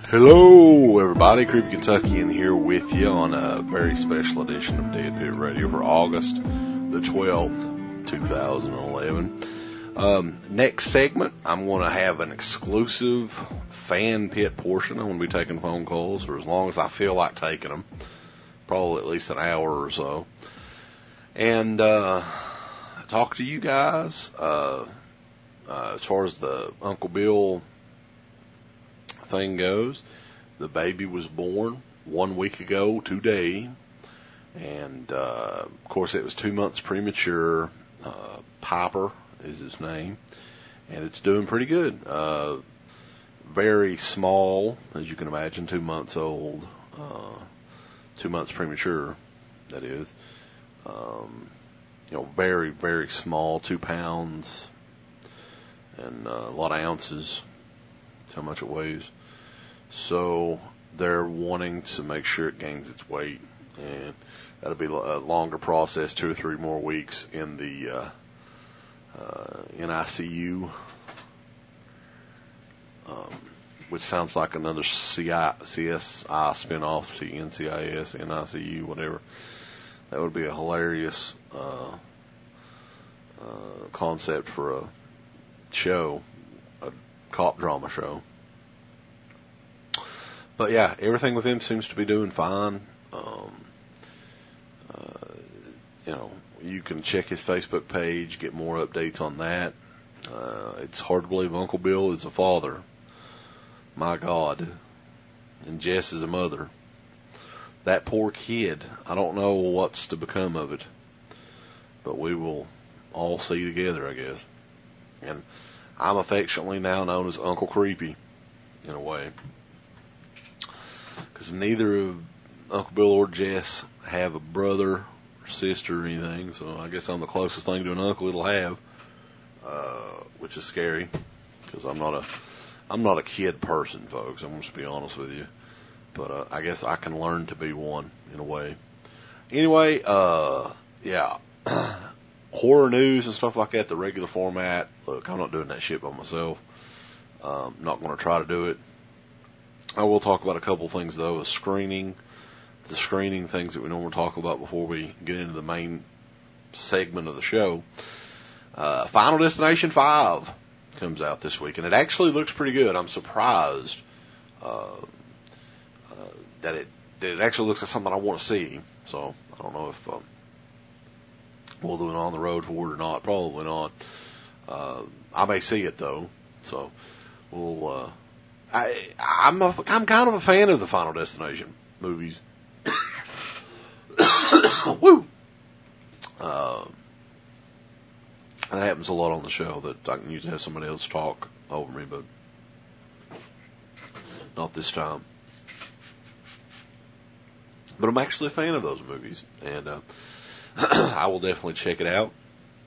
Hello, everybody. Creepy Kentuckian here with you on a very special edition of Dead Pit Radio for August the 12th, 2011. Next segment, I'm going to have an exclusive fan pit portion. I'm going to be taking phone calls for as long as I feel like taking them, probably at least an hour or so, and talk to you guys as far as the Uncle Bill thing goes. The baby was born 1 week ago today, and of course it was 2 months premature. Piper is his name, and it's doing pretty good. Very small, as you can imagine, 2 months old, 2 months premature, that is. Very, very small, 2 pounds and a lot of ounces. That's how much it weighs. So they're wanting to make sure it gains its weight, and that'll be a longer process, 2 or 3 more weeks in the NICU, which sounds like another CSI spinoff, NCIS, NICU, whatever. That would be a hilarious concept for a show, a cop drama show. But yeah, everything with him seems to be doing fine. You can check his Facebook page, get more updates on that. It's hard to believe Uncle Bill is a father. My God. And Jess is a mother. That poor kid. I don't know what's to become of it. But we will all see together, I guess. And I'm affectionately now known as Uncle Creepy, in a way. Because neither of Uncle Bill or Jess have a brother or sister or anything, so I guess I'm the closest thing to an uncle it'll have, which is scary, because I'm not a kid person, folks. I'm just to be honest with you, but I guess I can learn to be one in a way. Anyway, yeah, horror news and stuff like that, the regular format. Look, I'm not doing that shit by myself. I'm not going to try to do it. I will talk about a couple things, though. The screening things that we normally talk about before we get into the main segment of the show. Final Destination 5 comes out this week, and it actually looks pretty good. I'm surprised that it actually looks like something I want to see. So I don't know if we'll do it on the road for it or not. Probably not. I may see it, though. So we'll... I'm kind of a fan of the Final Destination movies. Woo! And it happens a lot on the show that I can usually have somebody else talk over me, but not this time. But I'm actually a fan of those movies, and I will definitely check it out.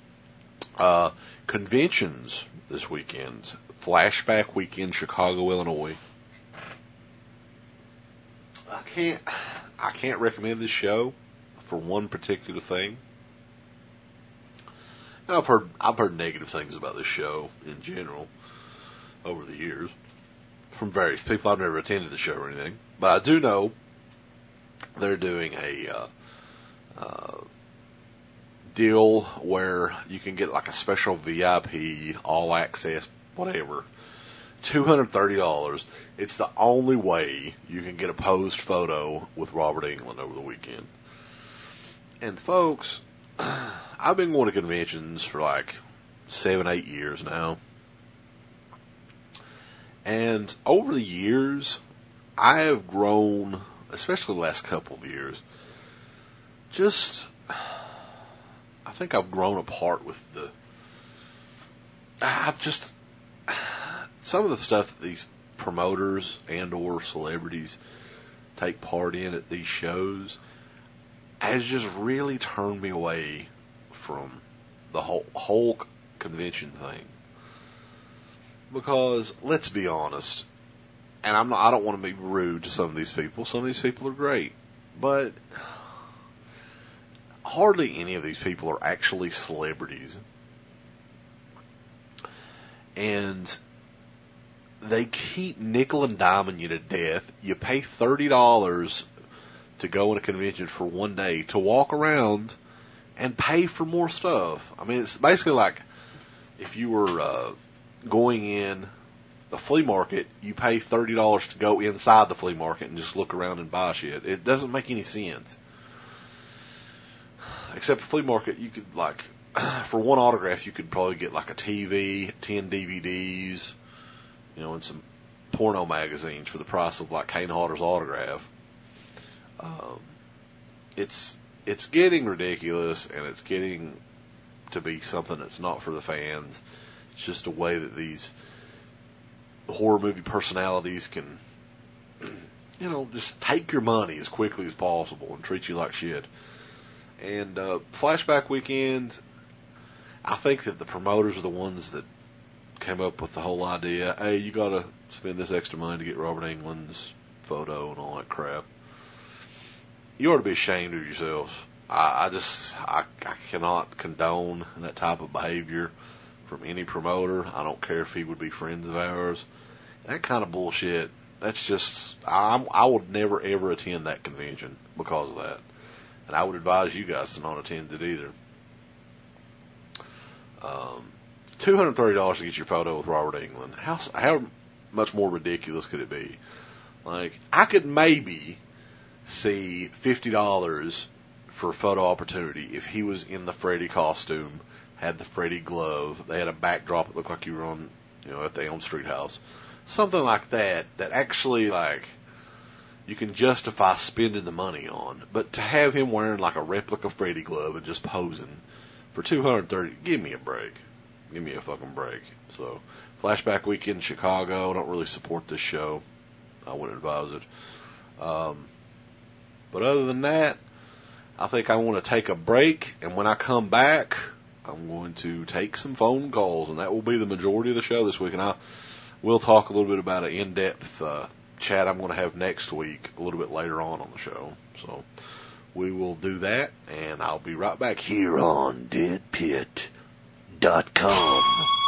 Conventions this weekend. Flashback Weekend, Chicago, Illinois. I can't recommend this show for one particular thing. And I've heard negative things about this show in general over the years from various people. I've never attended the show or anything, but I do know they're doing a deal where you can get like a special VIP, all access, whatever, $230. It's the only way you can get a posed photo with Robert Englund over the weekend. And folks, I've been going to conventions for like 7-8 years now. And over the years, I have grown, especially the last couple of years, I think I've grown apart with some of the stuff that these promoters and or celebrities take part in at these shows has just really turned me away from the whole convention thing. Because let's be honest, and I don't want to be rude to some of these people. Some of these people are great, but hardly any of these people are actually celebrities. And they keep nickel and diming you to death. You pay $30 to go in a convention for one day to walk around and pay for more stuff. I mean, it's basically like if you were going in a flea market, you pay $30 to go inside the flea market and just look around and buy shit. It doesn't make any sense. Except the flea market, you could, like, for one autograph, you could probably get like a TV, 10 DVDs, you know, and some porno magazines for the price of like Kane Hodder's autograph. It's getting ridiculous, and it's getting to be something that's not for the fans. It's just a way that these horror movie personalities can, you know, just take your money as quickly as possible and treat you like shit. And Flashback Weekend, I think that the promoters are the ones that came up with the whole idea. Hey, you got to spend this extra money to get Robert Englund's photo and all that crap. You ought to be ashamed of yourselves. I cannot condone that type of behavior from any promoter. I don't care if he would be friends of ours. That kind of bullshit, that's just, I would never ever attend that convention because of that. And I would advise you guys to not attend it either. $230 to get your photo with Robert Englund. How much more ridiculous could it be? Like, I could maybe see $50 for a photo opportunity if he was in the Freddy costume, had the Freddy glove, they had a backdrop that looked like you were on, you know, at the Elm Street house. Something like that actually, like, you can justify spending the money on. But to have him wearing like a replica Freddy glove and just posing for $230, give me a break. Give me a fucking break. So, Flashback Weekend in Chicago. I don't really support this show. I wouldn't advise it. But other than that, I think I want to take a break, and when I come back, I'm going to take some phone calls, and that will be the majority of the show this week. And I will talk a little bit about an in-depth chat I'm going to have next week, a little bit later on the show. So we will do that, and I'll be right back here on DeadPit.com.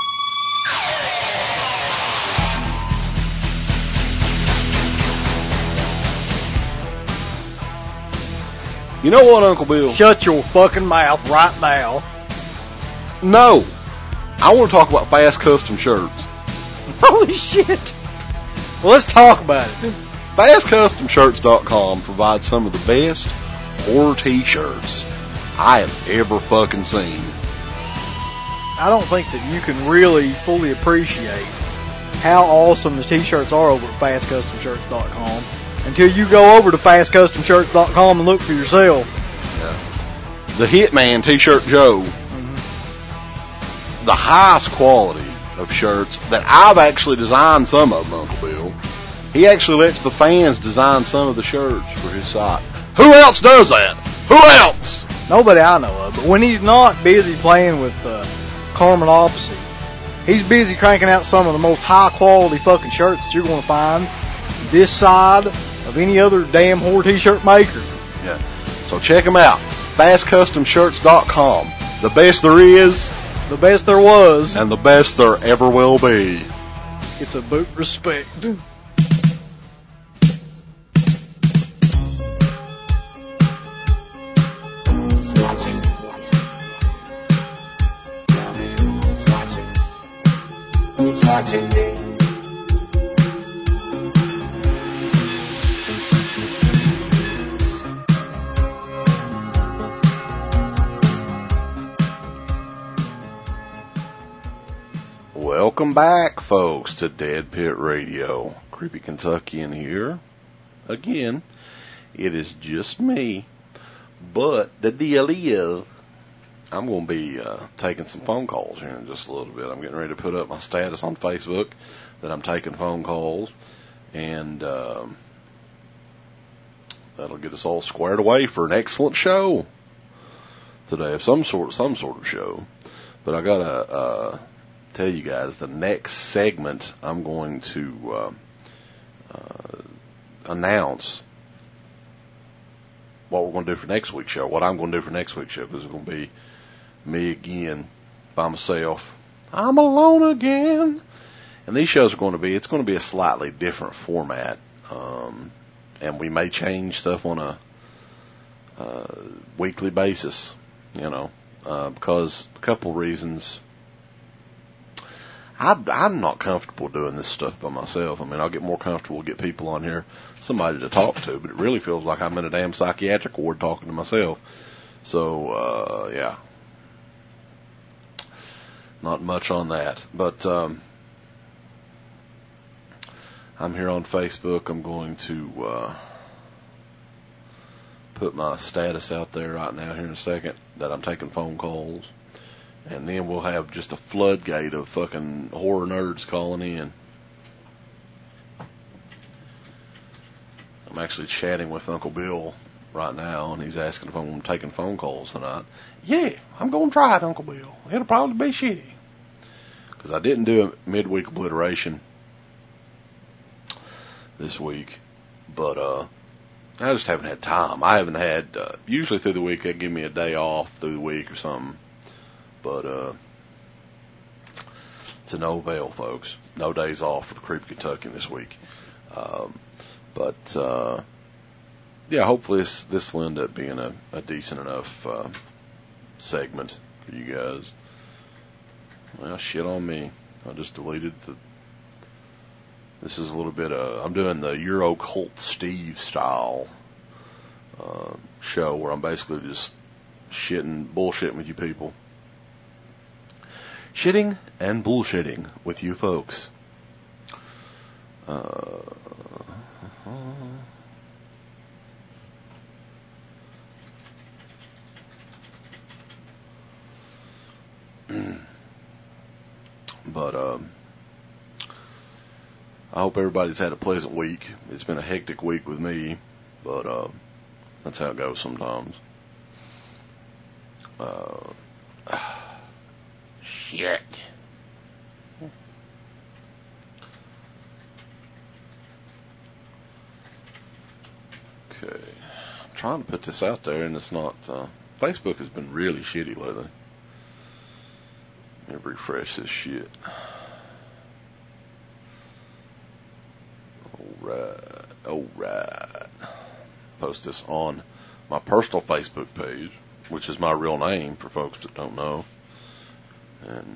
You know what, Uncle Bill? Shut your fucking mouth right now. No. I want to talk about Fast Custom Shirts. Holy shit. Well, let's talk about it. FastCustomShirts.com provides some of the best horror t-shirts I have ever fucking seen. I don't think that you can really fully appreciate how awesome the t-shirts are over at FastCustomShirts.com until you go over to FastCustomShirts.com and look for yourself. Yeah. The Hitman T-Shirt Joe. Mm-hmm. The highest quality of shirts that I've actually designed some of them, Uncle Bill. He actually lets the fans design some of the shirts for his site. Who else does that? Who else? Nobody I know of. But when he's not busy playing with Carmen Opposite, he's busy cranking out some of the most high-quality fucking shirts that you're going to find this side of any other damn horror t-shirt maker. Yeah. So check him out. FastCustomShirts.com. The best there is, the best there was, and the best there ever will be. It's a boot respect. Welcome back, folks, to Dead Pit Radio. Creepy Kentuckian here. Again, it is just me. But the deal is, I'm going to be taking some phone calls here in just a little bit. I'm getting ready to put up my status on Facebook that I'm taking phone calls. And that'll get us all squared away for an excellent show today, of some sort of show. But I got to tell you guys, the next segment I'm going to announce what we're going to do for next week's show, what I'm going to do for next week's show, because it's going to be me again by myself. I'm alone again. And these shows are going to be, it's going to be a slightly different format. And we may change stuff on a weekly basis, because a couple reasons. I'm not comfortable doing this stuff by myself. I mean, I'll get more comfortable, get people on here, somebody to talk to, but it really feels like I'm in a damn psychiatric ward talking to myself. So, yeah. Not much on that. But, I'm here on Facebook. I'm going to, put my status out there right now here in a second that I'm taking phone calls. And then we'll have just a floodgate of fucking horror nerds calling in. I'm actually chatting with Uncle Bill right now, and he's asking if I'm taking phone calls tonight. Yeah, I'm going to try it, Uncle Bill. It'll probably be shitty. Because I didn't do a midweek obliteration this week. But I just haven't had time. I haven't had, usually through the week, they give me a day off through the week or something. But, to no avail, folks. No days off for the Creepy Kentuckian this week. Yeah, hopefully this will end up being a decent enough, segment for you guys. Well, shit on me. I just deleted this is a little bit, I'm doing the Euro Cult Steve style, show where I'm basically just bullshitting with you people. Shitting and bullshitting with you folks. But I hope everybody's had a pleasant week. It's been a hectic week with me, but that's how it goes sometimes. Shit. Okay. I'm trying to put this out there, and it's not. Facebook has been really shitty lately. Let me refresh this shit. Alright. Post this on my personal Facebook page, which is my real name for folks that don't know. And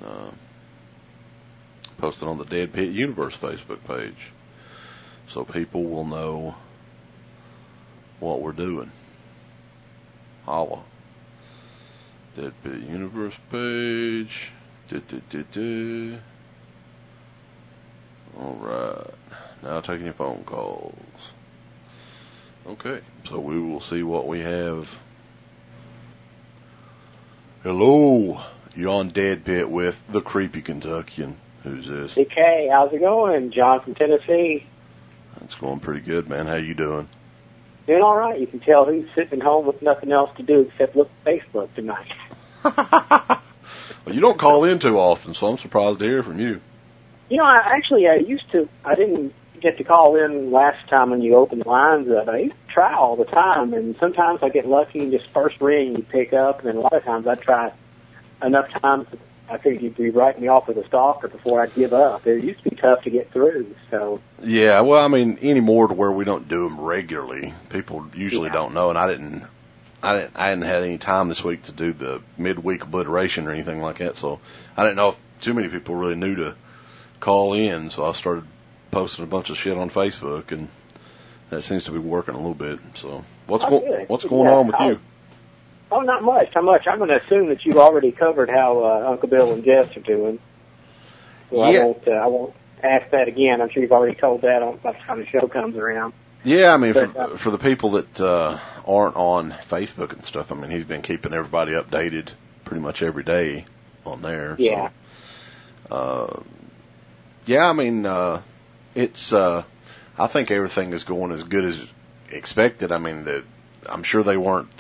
post it on the Dead Pit Universe Facebook page, so people will know what we're doing. Holla. Dead Pit Universe page. Alright. Now taking your phone calls. Okay, so we will see what we have. Hello. You're on Dead Pit with the Creepy Kentuckian. Who's this? DK, how's it going? John from Tennessee. It's going pretty good, man. How you doing? Doing all right. You can tell who's sitting home with nothing else to do except look at Facebook tonight. Well, you don't call in too often, so I'm surprised to hear from you. You know, I didn't get to call in last time when you opened the lines up. I used to try all the time, and sometimes I get lucky and just first ring you pick up, and then a lot of times I try enough times that I figured you'd be writing me off with a stalker before I'd give up. It used to be tough to get through, so. Yeah, well, I mean, anymore to where we don't do them regularly. People usually don't know, and I hadn't had any time this week to do the midweek obliteration or anything like that, so I didn't know if too many people really knew to call in, so I started posting a bunch of shit on Facebook, and that seems to be working a little bit. So what's going on with you? Oh, not much. I'm going to assume that you've already covered how Uncle Bill and Jess are doing. So yeah. I won't ask that again. I'm sure you've already told that by the time the show comes around. Yeah, I mean, for the people that aren't on Facebook and stuff, I mean, he's been keeping everybody updated pretty much every day on there. Yeah. So, yeah, I mean, it's. I think everything is going as good as expected. I mean, I'm sure they weren't.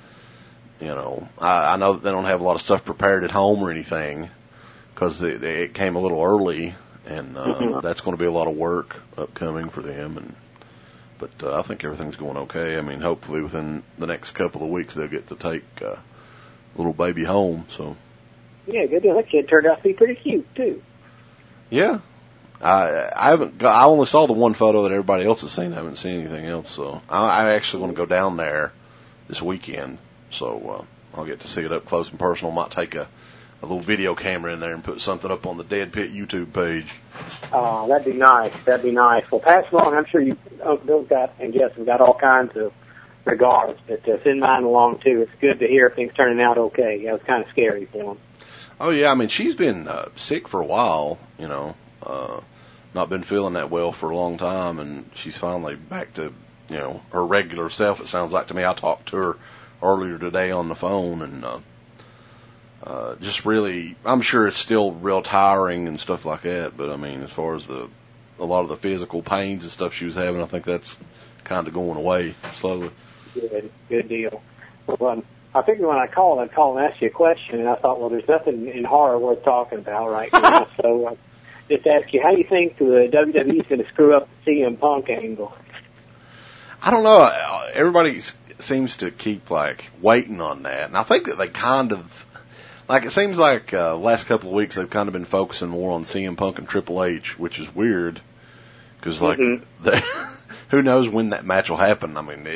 I know that they don't have a lot of stuff prepared at home or anything because it came a little early, and that's going to be a lot of work upcoming for them. But I think everything's going okay. I mean, hopefully within the next couple of weeks they'll get to take little baby home. So. Yeah, good deal. That kid turned out to be pretty cute too. Yeah, I haven't. I only saw the one photo that everybody else has seen. I haven't seen anything else. So I actually want to go down there this weekend. So I'll get to see it up close and personal. Might take a little video camera in there and put something up on the Dead Pit YouTube page. Oh, that'd be nice. That'd be nice. Well, pass along. I'm sure Bill's got and Jess have got all kinds of regards, but send mine along too. It's good to hear things turning out okay. Yeah, it was kind of scary for him. Oh yeah, I mean she's been sick for a while. You know, not been feeling that well for a long time, and she's finally back to her regular self. It sounds like to me. I talked to her earlier today on the phone, and just really, I'm sure it's still real tiring and stuff like that, but I mean, as far as a lot of the physical pains and stuff she was having, I think that's kind of going away slowly. Good deal. Well, I figured when I'd call and ask you a question, and I thought, well, there's nothing in horror worth talking about right now, so just ask you, how do you think the WWE is going to screw up the CM Punk angle? I don't know. Everybody seems to keep, waiting on that, and I think that they kind of, it seems like last couple of weeks they've kind of been focusing more on CM Punk and Triple H, which is weird, because, who knows when that match will happen. I mean,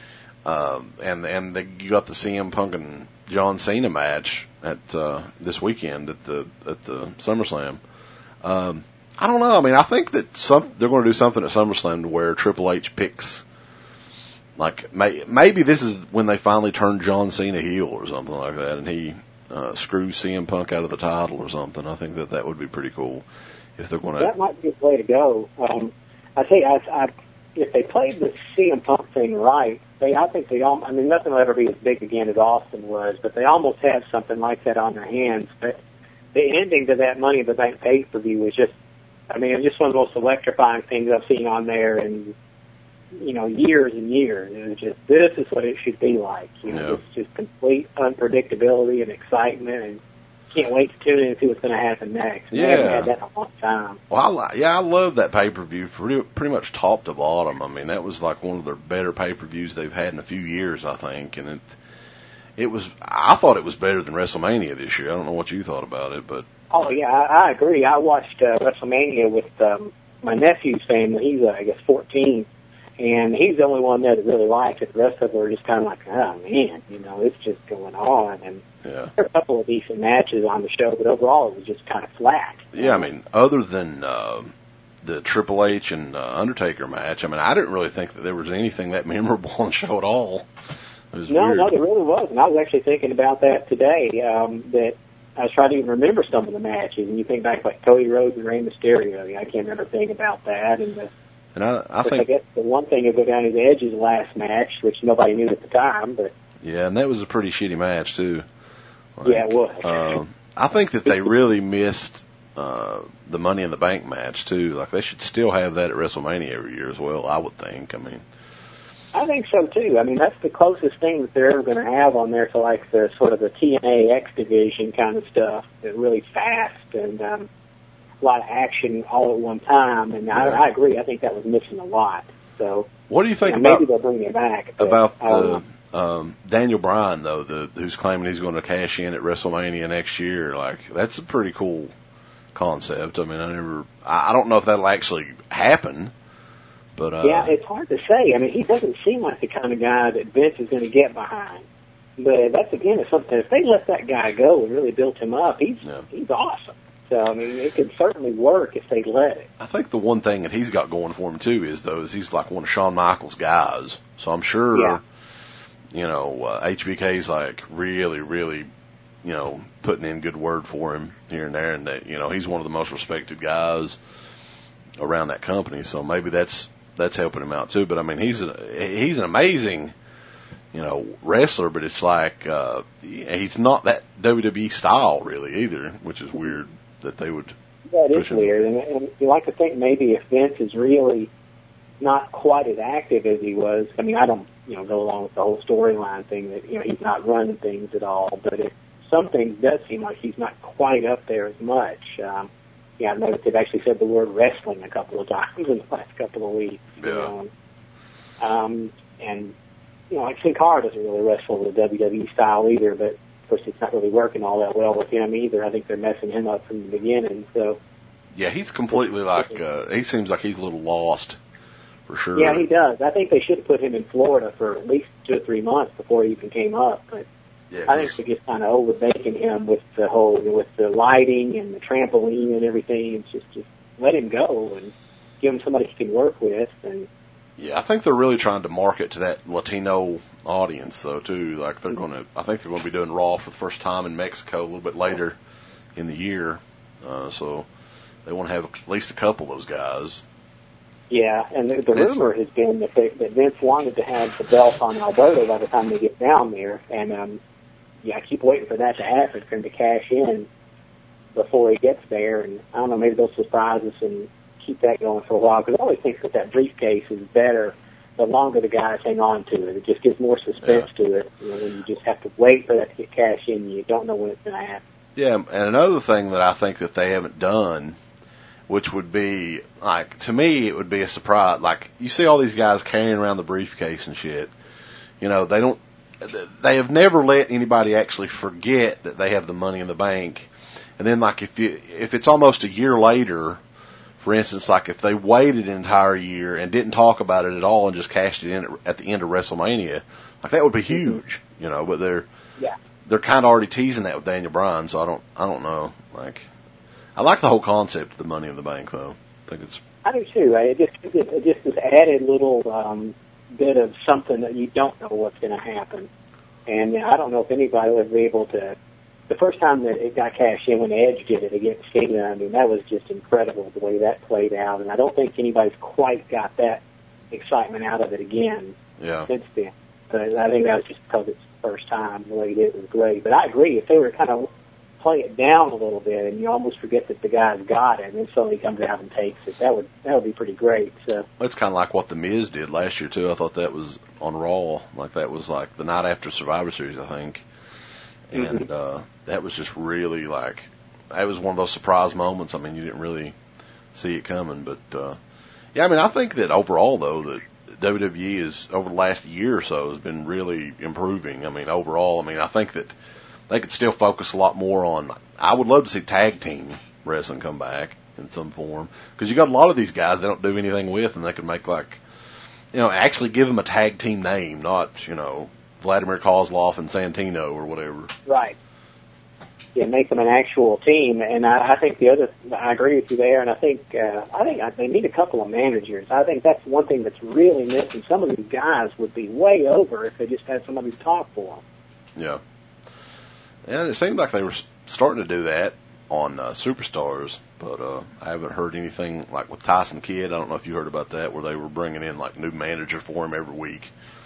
you got the CM Punk and John Cena match at this weekend at the SummerSlam. I don't know. I mean, I think that they're going to do something at SummerSlam to where Triple H picks, maybe this is when they finally turn John Cena heel or something like that, and he screws CM Punk out of the title or something. I think that would be pretty cool if they're going to. That might be a way to go. I tell you, if they played the CM Punk thing right, I think nothing will ever be as big again as Austin was, but they almost have something like that on their hands. But the ending to that Money in the Bank pay-per-view was just, it's just one of the most electrifying things I've seen on there in, years and years. It was just, this is what it should be like. It's just complete unpredictability and excitement, and can't wait to tune in and see what's going to happen next. We haven't had that in a long time. Well, I love that pay-per-view pretty much top to bottom. I mean, that was one of their better pay-per-views they've had in a few years, I think, and I thought it was better than WrestleMania this year. I don't know what you thought about it, but. Oh, yeah, I agree. I watched WrestleMania with my nephew's family. He's, 14, and he's the only one that really liked it. The rest of them were just kind of like, oh, man, it's just going on. And there were a couple of decent matches on the show, but overall it was just kind of flat. Yeah, other than the Triple H and Undertaker match, I didn't really think that there was anything that memorable on the show at all. It was weird. No, there really wasn't. I was actually thinking about that today, that I was trying to even remember some of the matches, and you think back Cody Rhodes and Rey Mysterio. I can't remember anything about that. And I think, I guess the one thing that go down is Edge's last match, which nobody knew at the time. But yeah, and that was a pretty shitty match too. Yeah, it was. I think that they really missed the Money in the Bank match too. They should still have that at WrestleMania every year as well, I would think. I think so too. That's the closest thing that they're ever going to have on there to the sort of the TNA X division kind of stuff. They're really fast and a lot of action all at one time. And I agree. I think that was missing a lot. So what do you think about? Maybe they'll bring it back. About the Daniel Bryan though, who's claiming he's going to cash in at WrestleMania next year? That's a pretty cool concept. I don't know if that'll actually happen. But, yeah, it's hard to say. He doesn't seem like the kind of guy that Vince is going to get behind. But that's, again, it's something. If they let that guy go and really built him up, he's awesome. So, it could certainly work if they let it. I think the one thing that he's got going for him, too, is he's like one of Shawn Michaels' guys. So I'm sure, HBK's really, really, putting in good word for him here and there. And that, he's one of the most respected guys around that company. So maybe that's helping him out too. But he's an amazing, wrestler. But it's he's not that WWE style really either, which is weird that they would. That is weird, and you like to think maybe if Vince is really not quite as active as he was. I don't go along with the whole storyline thing that he's not running things at all. But some things does seem like he's not quite up there as much. I've noticed they've actually said the word wrestling a couple of times in the last couple of weeks. Yeah. And, Sin Cara doesn't really wrestle the WWE style either, but, of course, it's not really working all that well with him either. I think they're messing him up from the beginning. So, Yeah, he's completely like, he seems like he's a little lost, for sure. Yeah, he does. I think they should have put him in Florida for at least 2 or 3 months before he even came up. But Yeah, I think they're just kind of overbaking him with the lighting and the trampoline and everything. It's just let him go and give him somebody he can work with. And yeah, I think they're really trying to market to that Latino audience, though, too. Like I think they're going to be doing Raw for the first time in Mexico a little bit later in the year. So they want to have at least a couple of those guys. Yeah, and the rumor has been that Vince wanted to have the belt on Alberto by the time they get down there, and I keep waiting for that to happen, for him to cash in before he gets there, and I don't know, maybe they'll surprise us and keep that going for a while, because I always think that briefcase is better the longer the guys hang on to it. It just gives more suspense to it, when you just have to wait for that to get cashed in, and you don't know when it's going to happen. Yeah, and another thing that I think that they haven't done, which would be, like, to me, it would be a surprise. Like, you see all these guys carrying around the briefcase and shit. They have never let anybody actually forget that they have the money in the bank. And then, like, if it's almost a year later, for instance, like if they waited an entire year and didn't talk about it at all and just cashed it in at the end of WrestleMania, like that would be huge, but they're kind of already teasing that with Daniel Bryan, so I don't know. Like, I like the whole concept of the Money in the Bank, though. I do too. It just this added little bit of something that you don't know what's going to happen, and I don't know if anybody was able to. The first time that it got cashed in when Edge did it against Cena, I mean that was just incredible the way that played out, and I don't think anybody's quite got that excitement out of it again since then. But I think that was just because it's the first time. The way he did it was great. But I agree, if they were kind of play it down a little bit, and you almost forget that the guy's got it, and then somebody comes out and takes it. That would be pretty great. So it's kind of like what The Miz did last year too. I thought that was on Raw, like that was like the night after Survivor Series, I think, and that was just really like that was one of those surprise moments. I mean, you didn't really see it coming, but I mean, I think that overall though that WWE is over the last year or so has been really improving. I mean, overall, I think that they could still focus a lot more on. I would love to see tag team wrestling come back in some form, because you got a lot of these guys they don't do anything with, and they could make actually give them a tag team name, not Vladimir Kozlov and Santino or whatever. Right. Yeah, make them an actual team, and I think I agree with you there, and I think they need a couple of managers. I think that's one thing that's really missing. Some of these guys would be way over if they just had somebody to talk for them. Yeah. And it seemed like they were starting to do that on Superstars, but I haven't heard anything like with Tyson Kidd. I don't know if you heard about that, where they were bringing in like new manager for him every week.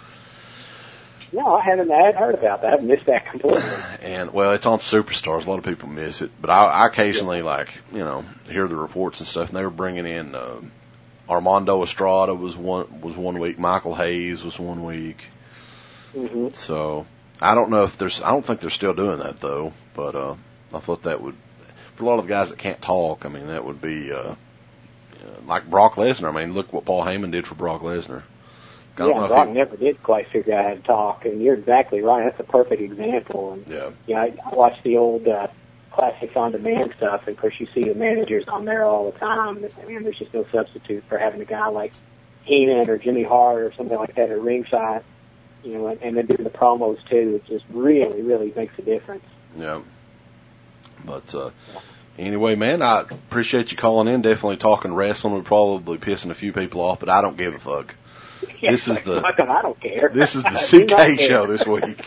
No, I hadn't heard about that. I've missed that completely. And well, it's on Superstars. A lot of people miss it, but I occasionally hear the reports and stuff. And they were bringing in Armando Estrada was one week. Michael Hayes was 1 week. Mm-hmm. So. I don't think they're still doing that though, but I thought that would, for a lot of the guys that can't talk, that would be like Brock Lesnar. Look what Paul Heyman did for Brock Lesnar. Brock never did quite figure out how to talk, and you're exactly right. That's a perfect example. And I watch the old classics on demand stuff, and of course you see the managers on there all the time. There's just no substitute for having a guy like Heenan or Jimmy Hart or something like that at ringside. And then doing the promos too, it just really, really makes a difference. Yeah. But anyway, man, I appreciate you calling in. Definitely talking wrestling. We're probably pissing a few people off, but I don't give a fuck. Yeah, this is I don't care. This is the CK show this week.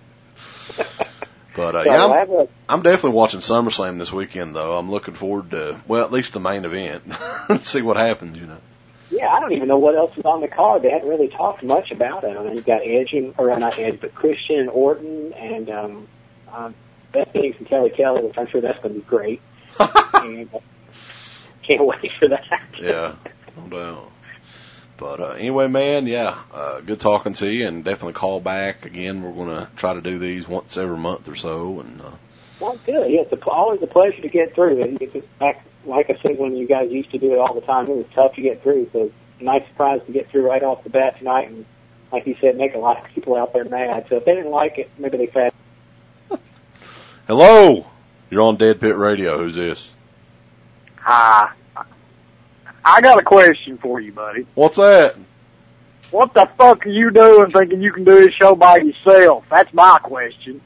But I'm definitely watching SummerSlam this weekend, though. I'm looking forward to at least the main event. See what happens, Yeah, I don't even know what else is on the card. They hadn't really talked much about it. You've got not Edge, but Christian and Orton and Beth Phoenix and Kelly Kelly, which I'm sure that's going to be great. And, can't wait for that. Yeah, no doubt. But anyway, man, good talking to you, and definitely call back again. We're going to try to do these once every month or so. And well, good. Yeah, it's always a pleasure to get through. And it's back, like I said, when you guys used to do it all the time, it was tough to get through. So nice surprise to get through right off the bat tonight, and like you said, make a lot of people out there mad. So if they didn't like it, maybe they fast. Hello, you're on Dead Pit Radio. Who's this? Hi. I got a question for you, buddy. What's that? What the fuck are you doing thinking you can do this show by yourself? That's my question.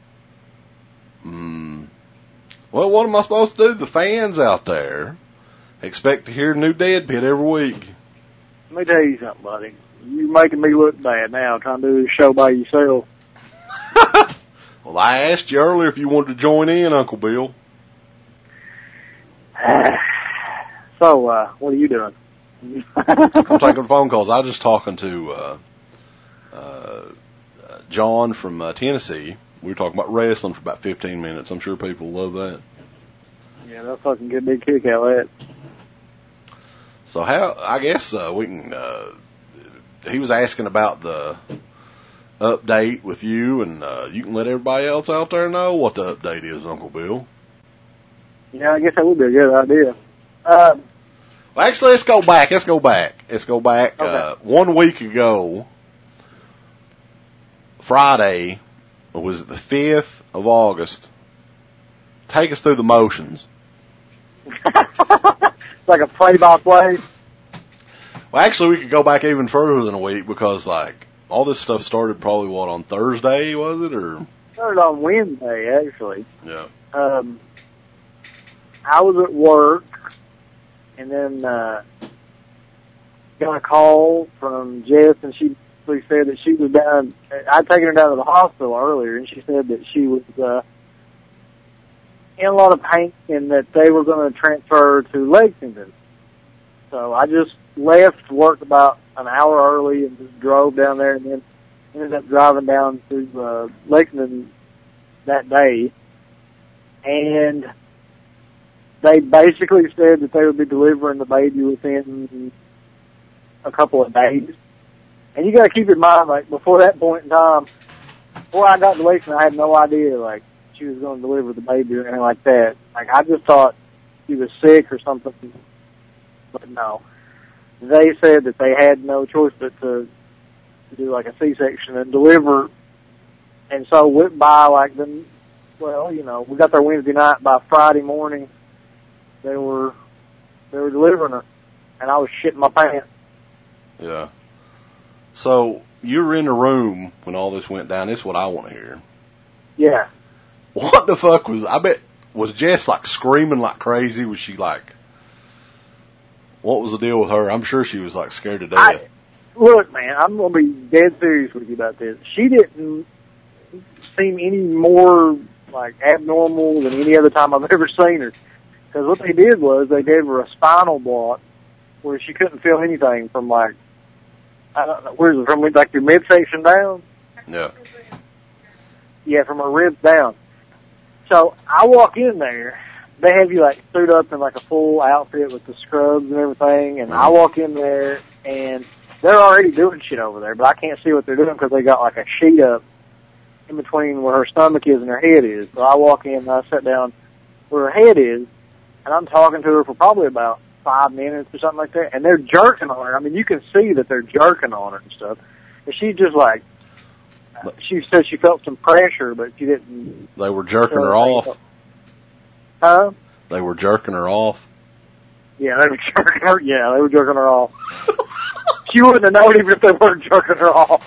Well, what am I supposed to do? The fans out there expect to hear New Dead Pit every week. Let me tell you something, buddy. You're making me look bad now trying to do this show by yourself. Well, I asked you earlier if you wanted to join in, Uncle Bill. So, what are you doing? I'm taking phone calls. I was just talking to John from Tennessee. We were talking about wrestling for about 15 minutes. I'm sure people love that. Yeah, they'll fucking get a big kick out of that. So I guess we can, he was asking about the update with you, and you can let everybody else out there know what the update is, Uncle Bill. Yeah, I guess that would be a good idea. Well, actually, let's go back. Okay. 1 week ago, Friday, was it the 5th of August? Take us through the motions. It's like a play-by-play. Well, actually, we could go back even further than a week because, like, all this stuff started probably, on Thursday, was it? Or Started on Wednesday, actually. Yeah. I was at work, and then got a call from Jess, and she said that she was down. I'd taken her down to the hospital earlier, and she said that she was in a lot of pain and that they were going to transfer her to Lexington. So I just left work about an hour early and just drove down there, and then ended up driving down to Lexington that day. And they basically said that they would be delivering the baby within a couple of days. And you got to keep in mind, like, before that point in time, before I got to Lexington, I had no idea, like, she was going to deliver the baby or anything like that. Like, I just thought she was sick or something. But no. They said that they had no choice but to do, like, a C-section and deliver. And so went by, like, we got there Wednesday night. By Friday morning, they were delivering her. And I was shitting my pants. Yeah. So, you were in the room when all this went down. This is what I want to hear. Yeah. What the fuck was Jess, like, screaming like crazy? Was she, like, what was the deal with her? I'm sure she was, like, scared to death. Look, man, I'm going to be dead serious with you about this. She didn't seem any more, like, abnormal than any other time I've ever seen her. Because what they did was they gave her a spinal block where she couldn't feel anything from, like, I don't know, where's it from, like, your midsection down? Yeah. Yeah, from her ribs down. So I walk in there. They have you, like, suit up in, like, a full outfit with the scrubs and everything. And I walk in there, and they're already doing shit over there, but I can't see what they're doing because they got, like, a sheet up in between where her stomach is and her head is. So I walk in, and I sit down where her head is, and I'm talking to her for probably about 5 minutes or something like that. And they're jerking on her. I mean, you can see that they're jerking on her and stuff. And she's just, like, she said she felt some pressure, but she didn't. They were jerking her off. Huh? They were jerking her off. Yeah, they were jerking her. Yeah, they were jerking her off. She wouldn't have known even if they weren't jerking her off.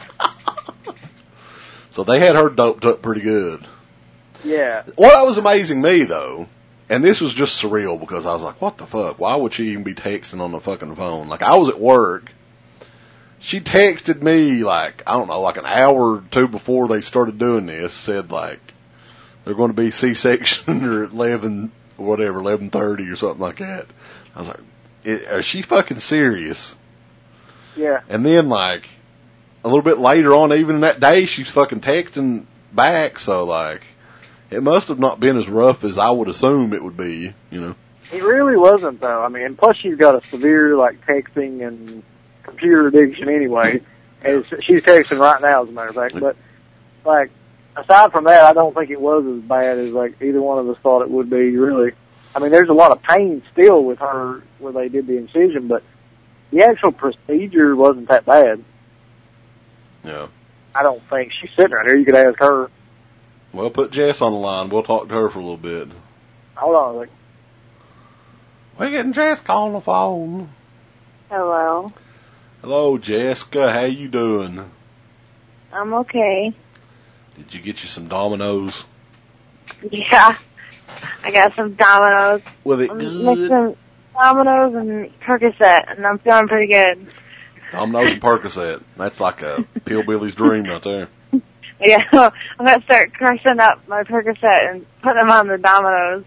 So they had her doped up pretty good. Yeah. What was amazing me, though, and this was just surreal because I was like, what the fuck? Why would she even be texting on the fucking phone? Like, I was at work. She texted me, like, I don't know, like an hour or two before they started doing this, said, like, they're going to be C-section or at 11:30 or something like that. I was like, is she fucking serious? Yeah. And then, like, a little bit later on, even that day, she's fucking texting back, so, like, it must have not been as rough as I would assume it would be, you know. It really wasn't, though. I mean, plus she's got a severe, like, texting and computer addiction anyway. And she's texting right now, as a matter of fact. But, like, aside from that, I don't think it was as bad as, like, either one of us thought it would be, really. I mean, there's a lot of pain still with her where they did the incision, but the actual procedure wasn't that bad. Yeah. I don't think. She's sitting right here. You could ask her. Well, put Jess on the line. We'll talk to her for a little bit. Hold on a second. We're getting Jessica on the phone. Hello. Hello, Jessica. How you doing? I'm okay. Did you get you some Dominoes? Yeah. I got some Dominoes. Was it I'm good? mixing Dominoes and Percocet, and I'm feeling pretty good. Dominoes and Percocet. That's like a pillbilly's dream right there. Yeah, I'm going to start crushing up my Percocet and putting them on the Dominoes.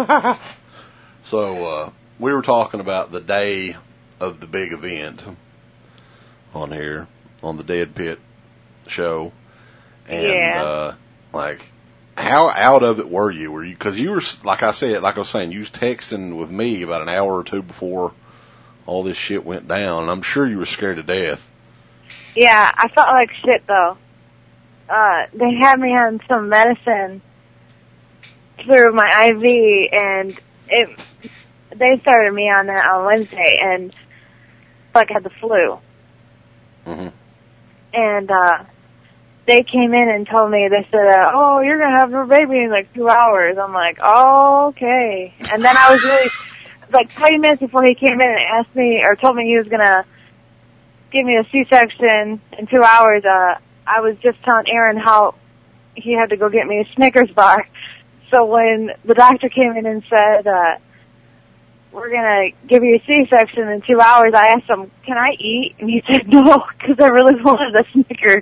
So, we were talking about the day of the big event on here, on the Dead Pit show. And, Yeah. like, how out of it were you? Because you were, like I was saying, you was texting with me about an hour or two before all this shit went down, and I'm sure you were scared to death. Yeah, I felt like shit, though. They had me on some medicine through my IV, and they started me on that on Wednesday, and like I had the flu. Mm-hmm. And they came in and told me, they said, oh, you're going to have your baby in like 2 hours. I'm like, oh, okay. And then I was really, like 20 minutes before he came in and asked me, or told me he was going to give me a C-section in 2 hours, I was just telling Aaron how he had to go get me a Snickers bar. So when the doctor came in and said, we're going to give you a C-section in 2 hours, I asked him, can I eat? And he said no, because I really wanted a Snickers.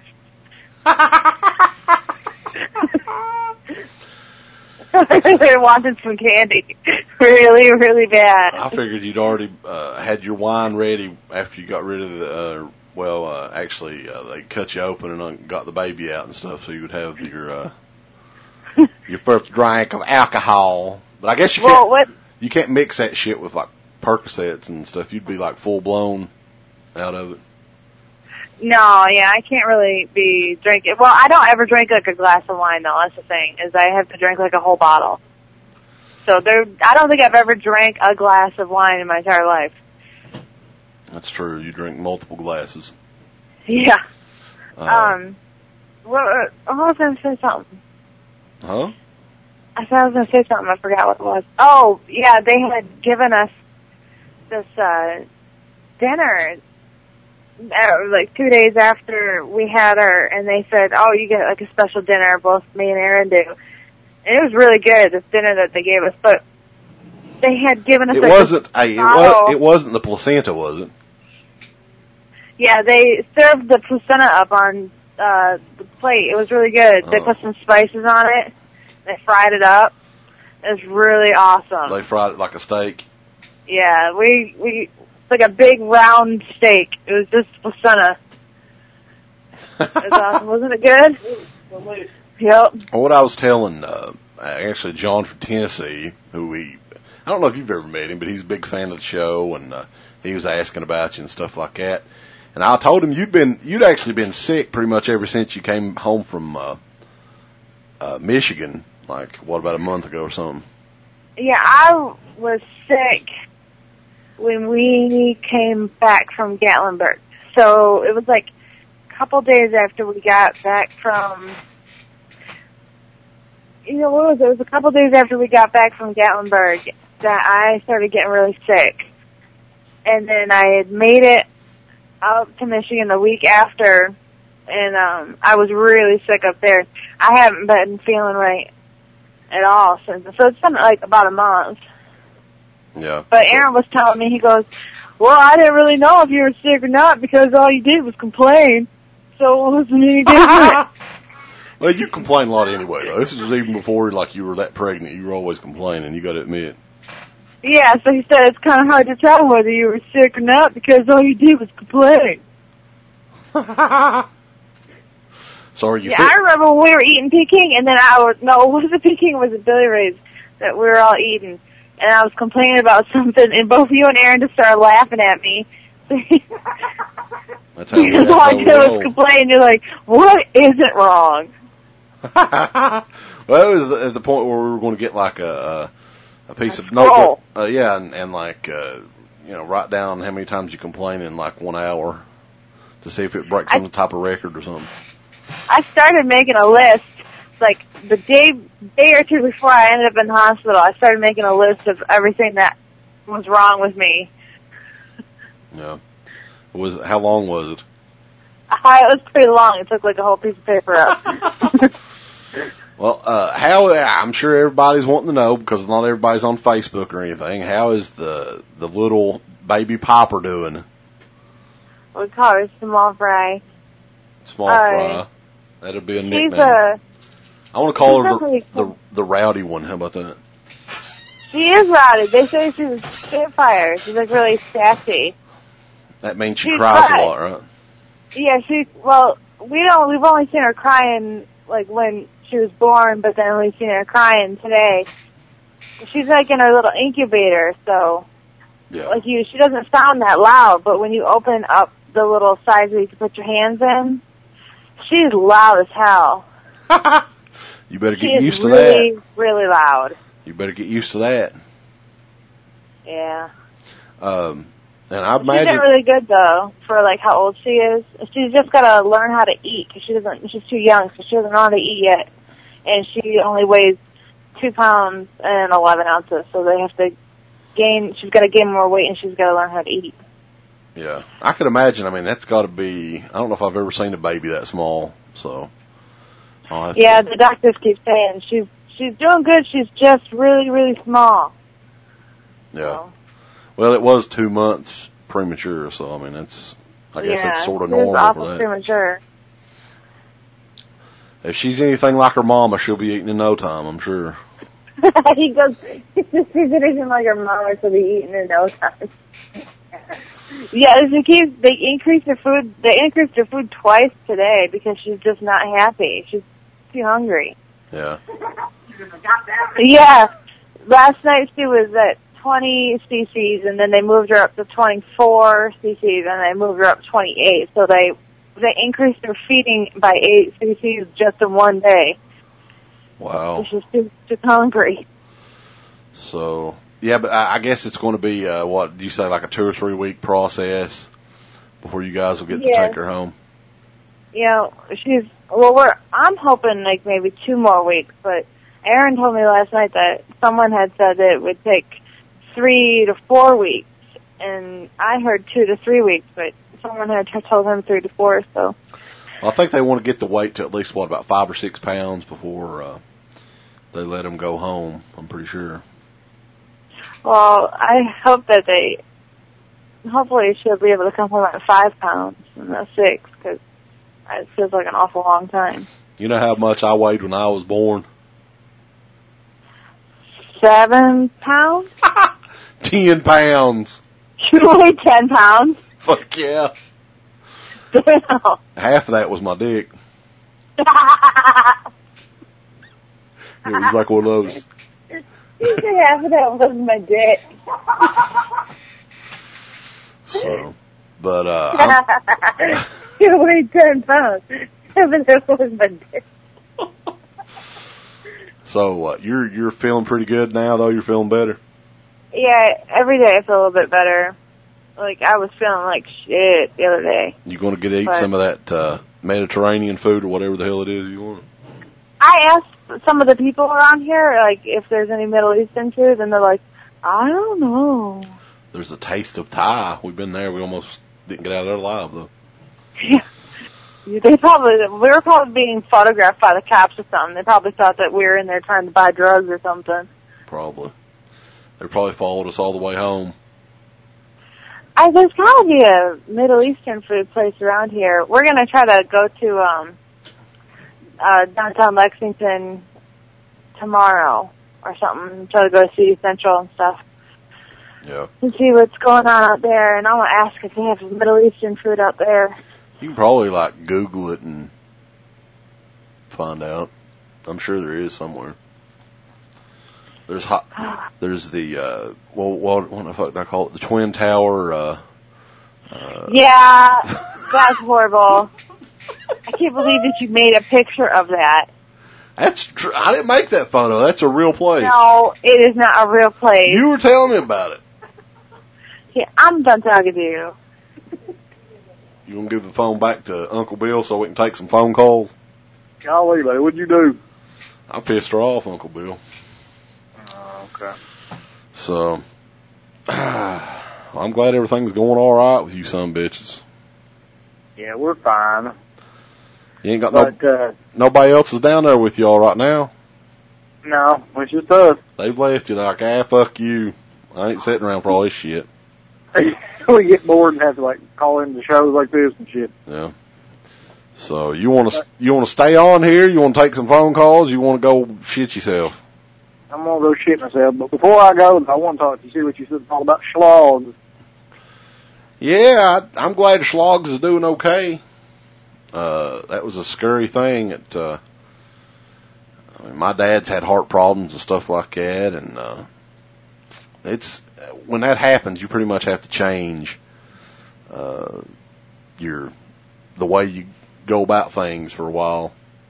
I really wanted some candy. Really, really bad. I figured you'd already had your wine ready after you got rid of the, they cut you open and got the baby out and stuff, so you would have your first drink of alcohol. But I guess you can't mix that shit with like Percocets and stuff. You'd be like full blown out of it. No, yeah, I can't really be drinking. Well, I don't ever drink like a glass of wine, though. That's the thing, is I have to drink like a whole bottle. So I don't think I've ever drank a glass of wine in my entire life. That's true. You drink multiple glasses. Yeah. I was going to say something. Huh? I thought I was going to say something. I forgot what it was. Oh, yeah, they had given us this dinner like 2 days after we had her, and they said, oh, you get like a special dinner, both me and Aaron do. And it was really good, this dinner that they gave us, but they had given us it wasn't the placenta, was it? Yeah, they served the placenta up on the plate. It was really good. They put some spices on it. They fried it up. It was really awesome. They fried it like a steak? Yeah, we like a big round steak. It was just placenta. It was awesome. Wasn't it good? Yep. Well, what I was telling, actually, John from Tennessee, I don't know if you've ever met him, but he's a big fan of the show, and he was asking about you and stuff like that. And I told him you'd actually been sick pretty much ever since you came home from Michigan, like, what, about a month ago or something? Yeah, I was sick when we came back from Gatlinburg. So it was like a couple days after we got back from, what was it? It was a couple days after we got back from Gatlinburg that I started getting really sick. And then I had made it out to Michigan the week after, and I was really sick up there. I haven't been feeling right at all since. So it's been like about a month. Yeah. But Aaron was telling me, he goes, well, I didn't really know if you were sick or not because all you did was complain. So it wasn't any different. Well, you complain a lot anyway, though. This is even before, like, you were that pregnant. You were always complaining, you got to admit. Yeah, so he said it's kind of hard to tell whether you were sick or not because all you did was complain. So are you Yeah, I remember when we were eating Peking, and then it wasn't Peking, it was a Billy Ray's that we were all eating. And I was complaining about something, and both you and Aaron just started laughing at me. That's how we all I did was complain. You're like, what isn't wrong? Well, it was at the point where we were going to get like a piece of notebook. And like, write down how many times you complain in like 1 hour to see if it breaks on the top of record or something. I started making a list. Like, the day or two before I ended up in the hospital, I started making a list of everything that was wrong with me. Yeah. How long was it? It was pretty long. It took like a whole piece of paper up. Well, I'm sure everybody's wanting to know, because not everybody's on Facebook or anything. How is the little baby Popper doing? We call her Small Fry. Small Fry. That'll be a nickname. I want to call her the rowdy one. How about that? She is rowdy. They say she's a spitfire. She's like really sassy. That means she cries a lot, right? Yeah, we've only seen her crying like when she was born, but then we've seen her crying today. She's like in her little incubator, so she doesn't sound that loud, but when you open up the little size where you can put your hands in, she's loud as hell. You better get used to that. Really, really loud. You better get used to that. Yeah. And I imagine she's really good though for like how old she is. She's just got to learn how to eat because she's too young, so she doesn't know how to eat yet, and she only weighs 2 pounds and 11 ounces. So they have to she's got to gain more weight, and she's got to learn how to eat. Yeah, I could imagine. I mean, that's got to be. I don't know if I've ever seen a baby that small. So. The doctors keep saying she's doing good. She's just really, really small. Yeah. So. Well, it was 2 months premature, so I mean, I guess it's sort of normal for that. Premature. If she's anything like her mama, she'll be eating in no time, I'm sure. He goes, she's anything like her mama, she'll be eating in no time. Yeah, they increased her food twice today because she's just not happy. She's too hungry. Yeah. Yeah. Last night she was at 20 cc's, and then they moved her up to 24 cc's, and they moved her up 28. So they increased her feeding by 8 cc's just in one day. Wow. So she's too hungry. So, yeah, but I guess it's going to be, what, did you say, like a 2 or 3 week process before you guys will get to take her home? Yeah, I'm hoping like maybe 2 more weeks, but Aaron told me last night that someone had said that it would take 3 to 4 weeks, and I heard 2 to 3 weeks, but someone had told him 3 to 4, so. Well, I think they want to get the weight to at least, about 5 or 6 pounds before they let them go home, I'm pretty sure. Well, I hope that hopefully she'll be able to come home at 5 pounds and not 6, because it feels like an awful long time. You know how much I weighed when I was born? 7 pounds? 10 pounds. You weigh 10 pounds? Fuck yeah. Damn. Half of that was my dick. It was like one of those. You said half of that was my dick. So, but, you weigh 10 pounds. Half of that was my dick. So, you're feeling pretty good now, though? You're feeling better? Yeah, every day I feel a little bit better. Like, I was feeling like shit the other day. You going to eat some of that Mediterranean food or whatever the hell it is you want? I asked some of the people around here, like, if there's any Middle Eastern food, and they're like, I don't know. There's a taste of Thai. We've been there. We almost didn't get out of there alive, though. Yeah. We were probably being photographed by the cops or something. They probably thought that we were in there trying to buy drugs or something. Probably. They probably followed us all the way home. There's got to be a Middle Eastern food place around here. We're going to try to go to downtown Lexington tomorrow or something. Try to go to City Central and stuff. Yeah. And see what's going on out there. And I want to ask if they have Middle Eastern food out there. You can probably, Google it and find out. I'm sure there is somewhere. There's the, what the fuck did I call it? The Twin Tower, Yeah, that's horrible. I can't believe that you made a picture of that. That's true. I didn't make that photo. That's a real place. No, it is not a real place. You were telling me about it. Yeah, I'm done talking to you. You want to give the phone back to Uncle Bill so we can take some phone calls? Golly, what'd you do? I pissed her off, Uncle Bill. Oh, okay. So, I'm glad everything's going all right with you son bitches. Yeah, we're fine. You ain't got Nobody else is down there with y'all right now. No, it's just us. They've left you. They're like, fuck you. I ain't sitting around for all this shit. We get bored and have to call into shows like this and shit. Yeah. So you want to stay on here? You want to take some phone calls? You want to go shit yourself? I'm gonna go shit myself. But before I go, I want to talk to you. See what you said about Schlogs. Yeah, I'm glad Schlogs is doing okay. That was a scary thing. My dad's had heart problems and stuff like that, and it's when that happens, you pretty much have to change the way you go about things for a while.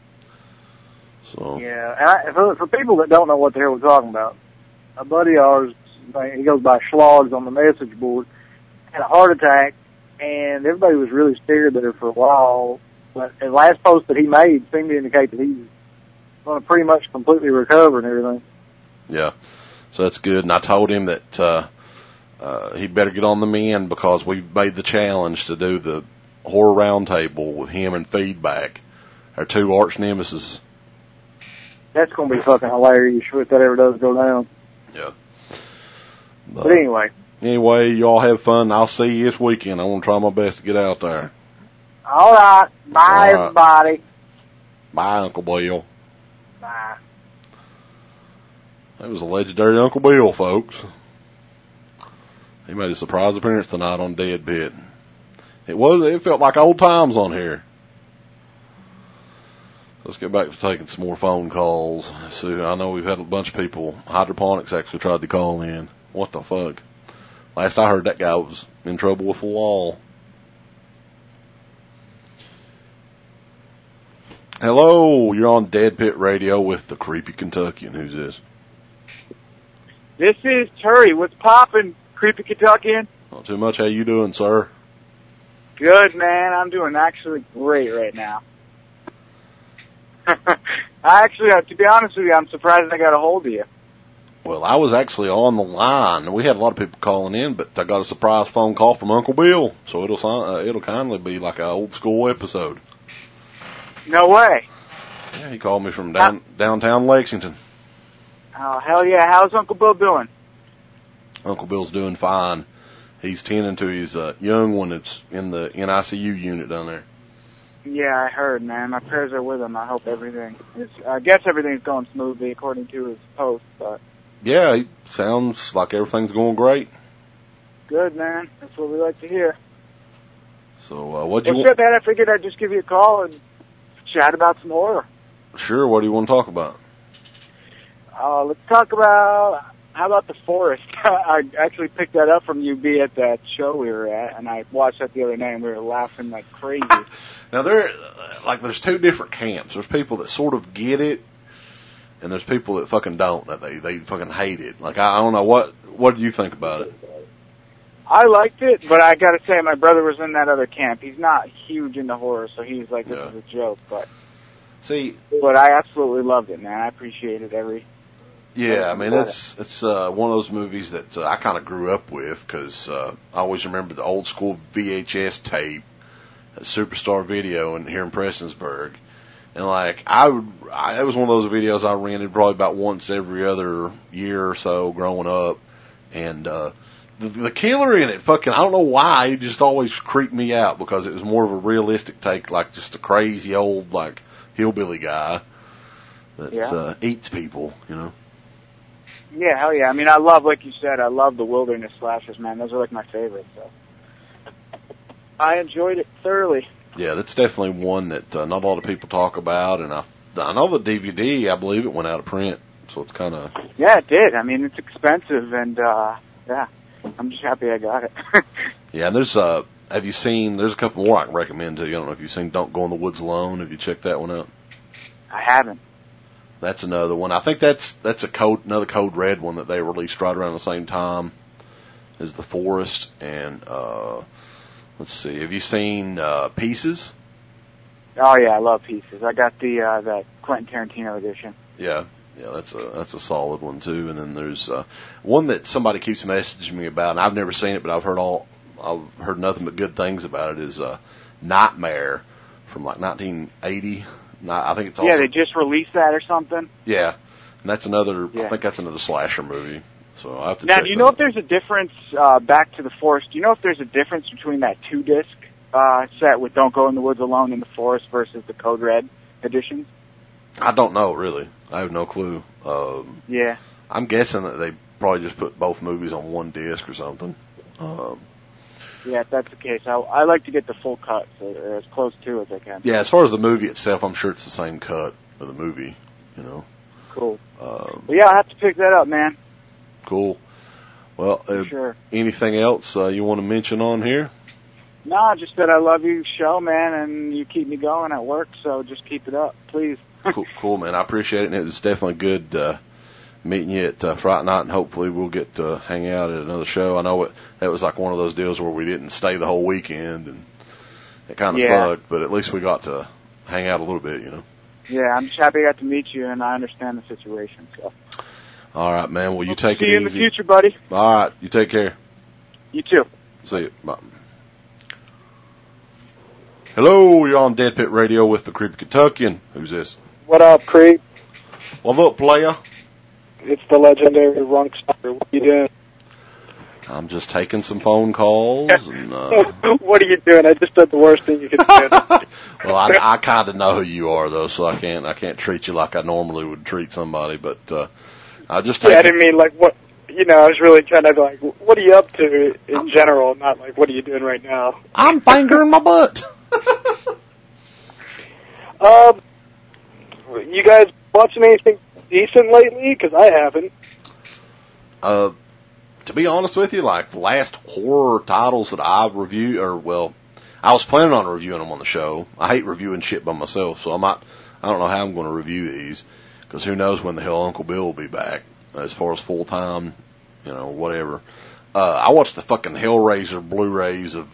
So yeah, and for people that don't know what the hell we're talking about, a buddy of ours, he goes by Schlogs on the message board, had a heart attack, and everybody was really scared there for a while. But the last post that he made seemed to indicate that he's going to pretty much completely recover and everything. Yeah, so that's good. And I told him that he'd better get on the mend because we've made the challenge to do the horror roundtable with him and Feedback, our two arch nemesis. That's going to be fucking hilarious if that ever does go down. Yeah. But anyway. Anyway, y'all have fun. I'll see you this weekend. I want to try my best to get out there. All right. Bye, everybody. Bye, Uncle Bill. Bye. That was a legendary Uncle Bill, folks. He made a surprise appearance tonight on Dead Pit. It felt like old times on here. Let's get back to taking some more phone calls. So I know we've had a bunch of people. Hydroponics actually tried to call in. What the fuck? Last I heard, that guy was in trouble with the law. Hello, you're on Dead Pit Radio with the Creepy Kentuckian. Who's this? This is Terry. What's poppin', Creepy Kentuckian? Not too much. How you doing, sir? Good, man. I'm doing actually great right now. Actually, to be honest with you, I'm surprised I got a hold of you. Well, I was actually on the line. We had a lot of people calling in, but I got a surprise phone call from Uncle Bill, so it'll kindly be like an old school episode. No way. Yeah, he called me from downtown Lexington. Oh, hell yeah. How's Uncle Bill doing? Uncle Bill's doing fine. He's tending to his young one that's in the NICU unit down there. Yeah, I heard, man. My prayers are with him. I hope I guess everything's going smoothly according to his post, but... Yeah, he sounds like everything's going great. Good, man. That's what we like to hear. So, what'd you want? Well, man, I figured I'd just give you a call and chat about some horror. Sure, what do you want to talk about? Let's talk about... How about The Forest? I actually picked that up from you, B, at that show we were at, and I watched that the other night, and we were laughing like crazy. Now, there's two different camps. There's people that sort of get it, and there's people that fucking don't. That they fucking hate it. Like, I don't know, what do you think about it? I liked it, but I gotta say, my brother was in that other camp. He's not huge into horror, so he's like, this is a joke, but... See... But I absolutely loved it, man. I appreciated every... Yeah, I mean, it's one of those movies that I kind of grew up with, because I always remember the old school VHS tape, Superstar Video here in Prestonsburg. And like, it was one of those videos I rented probably about once every other year or so growing up. And the killer in it, fucking, I don't know why, it just always creeped me out, because it was more of a realistic take, like just a crazy old, like, hillbilly guy that eats people, you know. Yeah, hell yeah. I mean, I love, like you said, I love the wilderness slashers, man. Those are like my favorites, so. I enjoyed it thoroughly. Yeah, that's definitely one that not a lot of people talk about, and I know the DVD, I believe it went out of print, so it's kind of... Yeah, it did. I mean, it's expensive, and, yeah, I'm just happy I got it. Yeah, and there's a couple more I can recommend to you. I don't know if you've seen Don't Go in the Woods Alone. Have you checked that one out? I haven't. That's another one. I think that's another Code Red one that they released right around the same time as The Forest. And let's see, have you seen Pieces? Oh yeah, I love Pieces. I got that Quentin Tarantino edition. Yeah, Yeah, that's a solid one too. And then there's one that somebody keeps messaging me about, and I've never seen it, but I've heard nothing but good things about it. Is Nightmare from like 1980. I think it's also, Yeah, they just released that or something. Yeah, and that's another. I think that's another slasher movie. So I have to. Now, check do you know if there's a difference? Back to the Forest. Do you know if there's a difference between that 2-disc set with "Don't Go in the Woods Alone" in the Forest versus the Code Red editions? I don't know, really. I have no clue. Yeah. I'm guessing that they probably just put both movies on one disc or something. Yeah, if that's the case, I like to get the full cut, so as close to as I can. Yeah, as far as the movie itself, I'm sure it's the same cut of the movie, you know. Cool. Well, yeah, I'll have to pick that up, man. Cool. Well, Sure. Anything else you want to mention on here? No, just that I love your show, man, and you keep me going at work, so just keep it up, please. Cool, man. I appreciate it, and it was definitely good meeting you at Fright Night, and hopefully we'll get to hang out at another show. I know that was like one of those deals where we didn't stay the whole weekend, and it kind of sucked, but at least we got to hang out a little bit, you know. Yeah, I'm just happy I got to meet you, and I understand the situation, so. All right, man. Well, you take it easy. See you in the future, buddy. All right. You take care. You too. See you. Bye. Hello, you're on Dead Pit Radio with the Creepy Kentuckian. Who's this? What up, Creep? What up, player? It's the legendary Runkster. What are you doing? I'm just taking some phone calls. And, what are you doing? I just did the worst thing you could do. Well, I kind of know who you are, though, so I can't treat you like I normally would treat somebody. But I just I didn't mean like what. You know, I was really trying to be like, what are you up to in general, not like, what are you doing right now? I'm fingering my butt. You guys watching anything decent lately? Because I haven't. To be honest with you, like the last horror titles that I've reviewed, I was planning on reviewing them on the show. I hate reviewing shit by myself, so I don't know how I'm going to review these, because who knows when the hell Uncle Bill will be back, as far as full time, you know, whatever. I watched the fucking Hellraiser Blu-rays of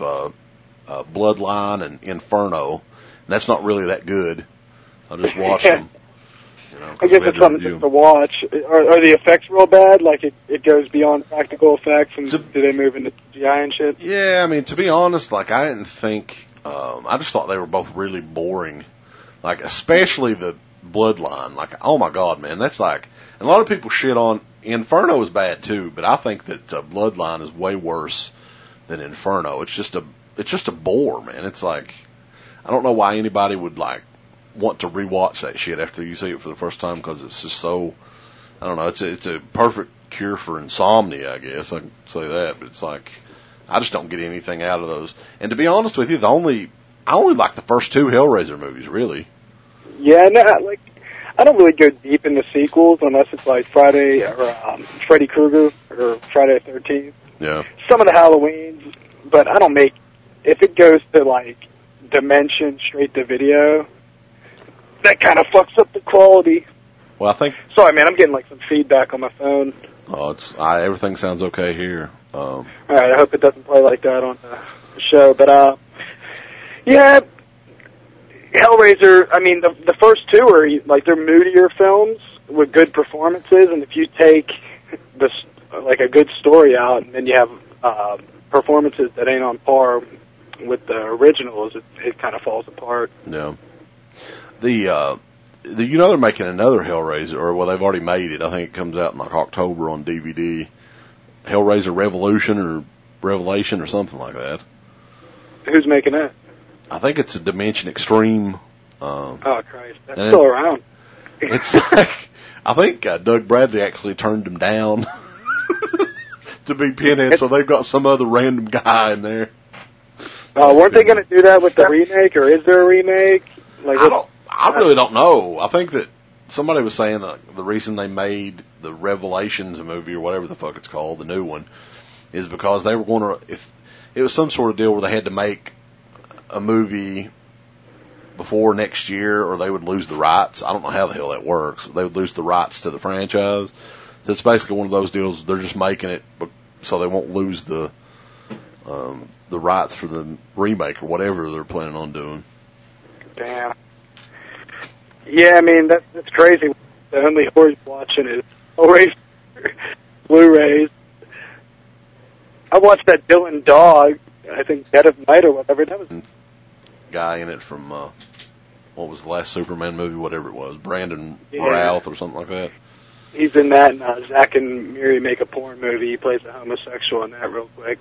Bloodline and Inferno, and that's not really that good. I just watched them. You know, I guess it's something just to watch. Are the effects real bad? Like it goes beyond practical effects, and do they move into CGI and shit? Yeah, I mean, to be honest, like I didn't think. I just thought they were both really boring. Like especially the Bloodline. Like, oh my god, man, that's like. And a lot of people shit on Inferno is bad too, but I think that Bloodline is way worse than Inferno. It's just a bore, man. It's like I don't know why anybody would like want to rewatch that shit after you see it for the first time, because it's just so, I don't know, it's a perfect cure for insomnia, I guess I can say that, but it's like I just don't get anything out of those. And to be honest with you, I only like the first two Hellraiser movies, really. Yeah, no, like I don't really go deep into sequels unless it's like Friday or Freddy Krueger or Friday the 13th. Yeah. Some of the Halloweens, but I don't make, if it goes to like Dimension straight to video, that kind of fucks up the quality. Well, I think. Sorry, man, I'm getting like some feedback on my phone. Oh, everything sounds okay here. All right, I hope it doesn't play like that on the show. But yeah, Hellraiser. I mean, the first two are like they're moodier films with good performances, and if you take this like a good story out, and then you have performances that ain't on par with the originals, it kind of falls apart. Yeah. You know they're making another Hellraiser, or well, they've already made it. I think it comes out in like October on DVD. Hellraiser Revolution or Revelation or something like that. Who's making that? I think it's a Dimension Extreme. Oh Christ, that's still around. It's like I think Doug Bradley actually turned him down to be Pinhead, so they've got some other random guy in there. Weren't they going to do that with the remake, or is there a remake? Like I really don't know. I think that somebody was saying that the reason they made the Revelations movie, or whatever the fuck it's called, the new one, is because they were going to, if it was some sort of deal where they had to make a movie before next year, or they would lose the rights. I don't know how the hell that works. They would lose the rights to the franchise. So it's basically one of those deals. They're just making it so they won't lose the rights for the remake or whatever they're planning on doing. Damn. Yeah, I mean that's crazy. the only horror you're watching is Hellraiser, Blu-rays. I watched that Dylan Dog, I think Dead of Night or whatever. That was guy in it from what was the last Superman movie, whatever it was, Brandon Yeah. Routh or something like that. He's in that, and Zach and Miri Make a Porn movie. He plays a homosexual in that real quick.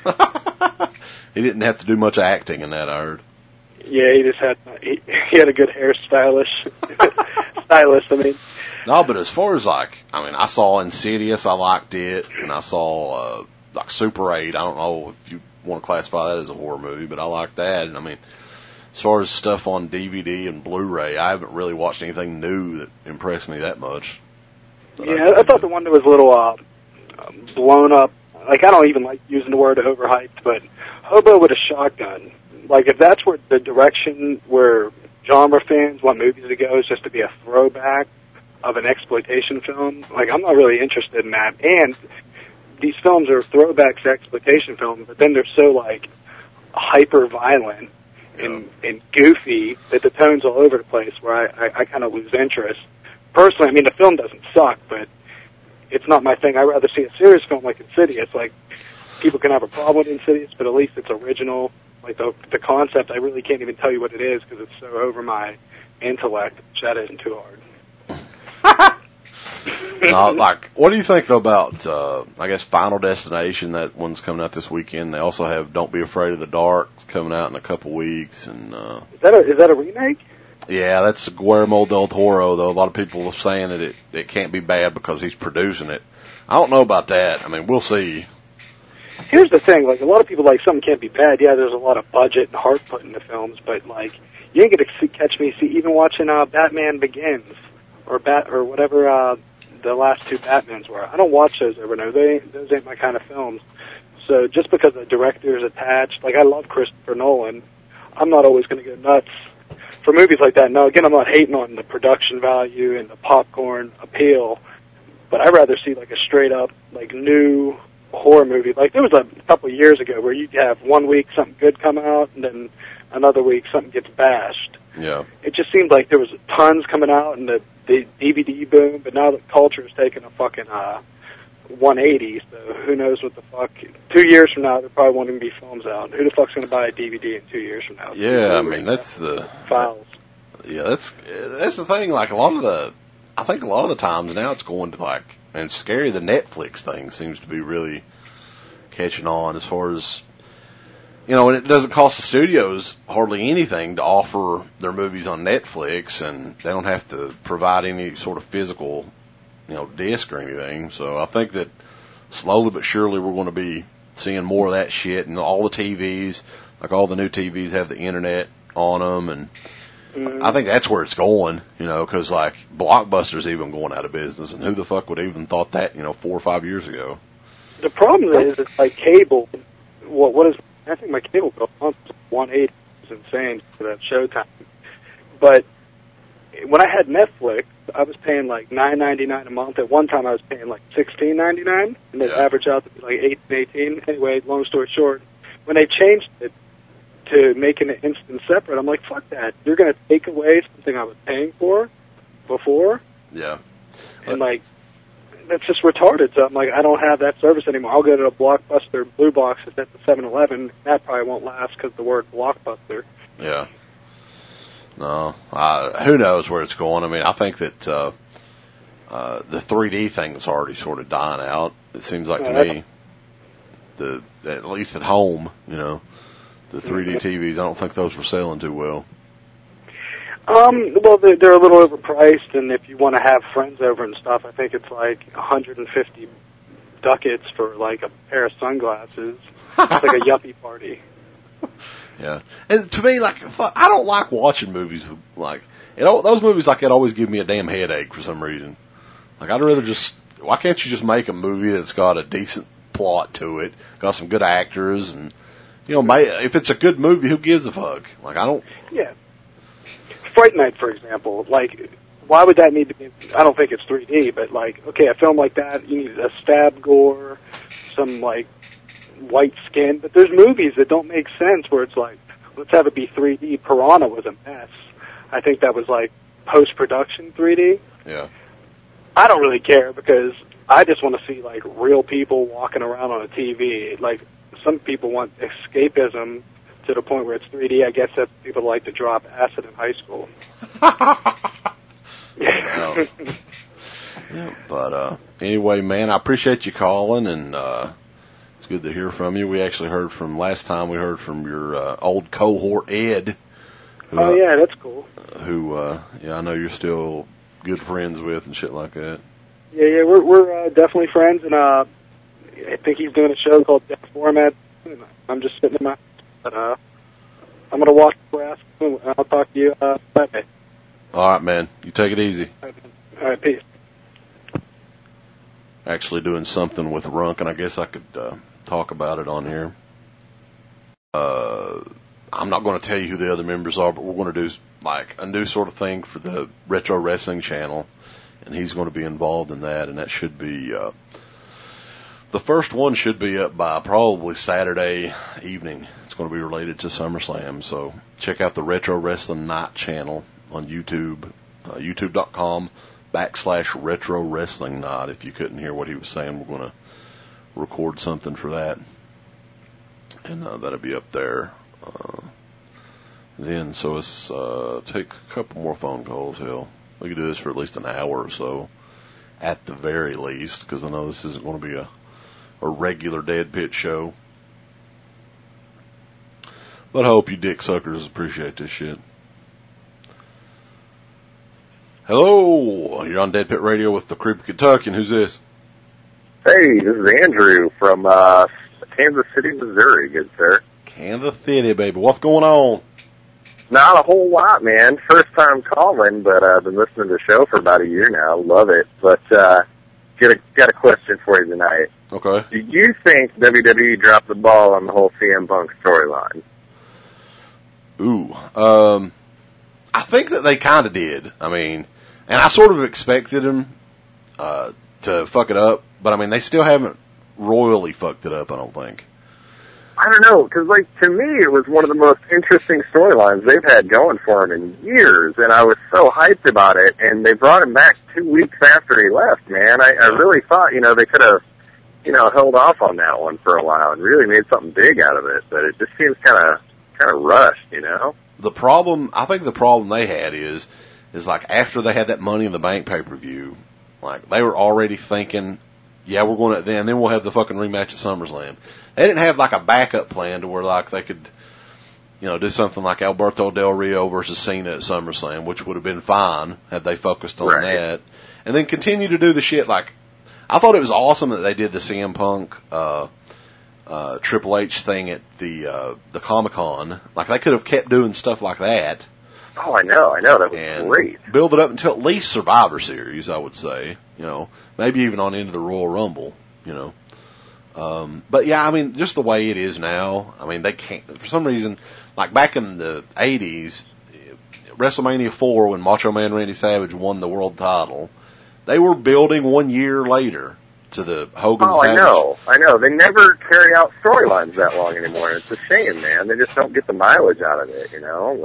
He didn't have to do much acting in that, I heard. Yeah, he just had he had a good hairstylist. Stylist, I mean. No, but as far as I saw Insidious, I liked it, and I saw like Super 8. I don't know if you want to classify that as a horror movie, but I liked that. And I mean, as far as stuff on DVD and Blu-ray, I haven't really watched anything new that impressed me that much. Yeah, I thought the one that was a little blown up. Like, I don't even like using the word overhyped, but Hobo with a Shotgun. Like, if that's where the direction where genre fans want movies to go is just to be a throwback of an exploitation film, like, I'm not really interested in that. And these films are throwbacks to exploitation films, but then they're so, like, hyper-violent and goofy that the tone's all over the place where I kind of lose interest. Personally, I mean, the film doesn't suck, but it's not my thing. I'd rather see a serious film like Insidious. Like, people can have a problem with Insidious, but at least it's original. Like, the concept, I really can't even tell you what it is because it's so over my intellect. That isn't too hard. Like, what do you think, though, about, I guess, Final Destination? That one's coming out this weekend. They also have Don't Be Afraid of the Dark. It's coming out in a couple weeks. And Is that a remake? yeah, that's Guillermo del Toro, though. A lot of people are saying that it can't be bad because he's producing it. I don't know about that. I mean, we'll see. Here's the thing, like, a lot of people like something can't be bad. Yeah, there's a lot of budget and heart put into films, but, like, you ain't gonna catch me even watching Batman Begins or whatever the last two Batmans were. I don't watch those over and over. Those ain't my kind of films. So just because the director's attached, like, I love Christopher Nolan, I'm not always going to go nuts for movies like that. Now, again, I'm not hating on the production value and the popcorn appeal, but I'd rather see, like, a straight-up, like, new horror movie. Like, there was a couple of years ago where you'd have 1 week something good come out, and then another week something gets bashed. Yeah. It just seemed like there was tons coming out and the DVD boom, but now the culture is taking a fucking 180, so who knows what the fuck. 2 years from now, there probably won't even be films out. Who the fuck's going to buy a DVD in 2 years from now? Yeah, I mean, that's the... Files. Yeah, that's the thing. Like, I think a lot of the times now it's going to, like, and it's scary, the Netflix thing seems to be really catching on as far as, you know, and it doesn't cost the studios hardly anything to offer their movies on Netflix, and they don't have to provide any sort of physical, you know, disc or anything. So I think that slowly but surely we're going to be seeing more of that shit, and all the TVs, like all the new TVs have the internet on them, and I think that's where it's going, you know, because, like, Blockbuster's even going out of business, and who the fuck would even thought that, you know, 4 or 5 years ago? The problem is, it's like cable. What is? I think my cable bill month is 180 is insane for that Showtime. But when I had Netflix, I was paying like $9.99 a month. At one time, I was paying like $16.99, and it averaged out to be like $18. Anyway, long story short, when they changed it to making it instant separate, I'm like, fuck that. You're going to take away something I was paying for before? Yeah. And, like, that's just retarded. So I'm like, I don't have that service anymore. I'll go to a Blockbuster Blue Box that's at the 7-Eleven. That probably won't last because the word Blockbuster. Yeah. No. Who knows where it's going? I mean, I think that the 3D thing is already sort of dying out. It seems like to me, at least at home, you know, the 3D TVs, I don't think those were selling too well. Well, they're a little overpriced, and if you want to have friends over and stuff, I think it's like 150 ducats for like a pair of sunglasses. It's like a yuppie party. Yeah, and to me, like, I don't like watching movies like, you know, those movies like that always give me a damn headache for some reason. Like, I'd rather why can't you just make a movie that's got a decent plot to it, got some good actors, and, you know, if it's a good movie, who gives a fuck? Like, I don't. Yeah. Fright Night, for example, like, why would that need to be, I don't think it's 3D, but, like, okay, a film like that, you need a stab gore, some, like, white skin, but there's movies that don't make sense where it's like, let's have it be 3D. Piranha was a mess. I think that was, like, post-production 3D. Yeah. I don't really care because I just want to see like real people walking around on a TV. Like some people want escapism to the point where it's 3D. I guess that's people like to drop acid in high school. Well, yeah, but anyway, man, I appreciate you calling, and it's good to hear from you. We actually heard from last time. We heard from your old cohort Ed. Who, oh yeah, that's cool. Who, I know you're still good friends with and shit like that. Yeah, we're definitely friends, and I think he's doing a show called Death Format. I'm just sitting in my, but I'm gonna watch the grass, and I'll talk to you Sunday. All right, man. You take it easy. All right, peace. Actually doing something with Runk, and I guess I could talk about it on here. I'm not going to tell you who the other members are, but we're going to do like a new sort of thing for the Retro Wrestling channel, and he's going to be involved in that, and that should be the first one should be up by probably Saturday evening. It's going to be related to SummerSlam, so check out the Retro Wrestling Night channel on YouTube, youtube.com/Retro Wrestling Night. If you couldn't hear what he was saying, we're going to record something for that, and that'll be up there. Then, so let's take a couple more phone calls. Hell, we could do this for at least an hour or so, at the very least, because I know this isn't going to be a regular Dead Pit show. But I hope you dick suckers appreciate this shit. Hello, you're on Dead Pit Radio with the Creepy Kentuckian. Who's this? Hey, this is Andrew from Kansas City, Missouri, good sir. Kansas City, baby. What's going on? Not a whole lot, man. First time calling, but I've been listening to the show for about a year now. Love it. But got a question for you tonight. Okay. Do you think WWE dropped the ball on the whole CM Punk storyline? Ooh, I think that they kind of did. I mean, and I sort of expected them to fuck it up, but I mean, they still haven't royally fucked it up, I don't think. I don't know, because, like, to me, it was one of the most interesting storylines they've had going for him in years, and I was so hyped about it, and they brought him back 2 weeks after he left, man. I really thought, they could have, held off on that one for a while and really made something big out of it, but it just seems kind of rushed, The problem, I think the problem they had is like, after they had that Money in the Bank pay-per-view, like, they were already thinking, yeah, we're going to, then we'll have the fucking rematch at SummerSlam. They didn't have like a backup plan to where like they could, do something like Alberto Del Rio versus Cena at SummerSlam, which would have been fine had they focused on that. And then continue to do the shit like, I thought it was awesome that they did the CM Punk, Triple H thing at the Comic-Con. Like they could have kept doing stuff like that. Oh, I know, that was great. Build it up until at least Survivor Series, I would say. Maybe even on into the Royal Rumble, But yeah, I mean, just the way it is now, I mean, they can't, for some reason, like back in the 80s, WrestleMania 4, when Macho Man Randy Savage won the world title, they were building 1 year later to the Hogan Savage. I know. They never carry out storylines that long anymore. It's a shame, man. They just don't get the mileage out of it,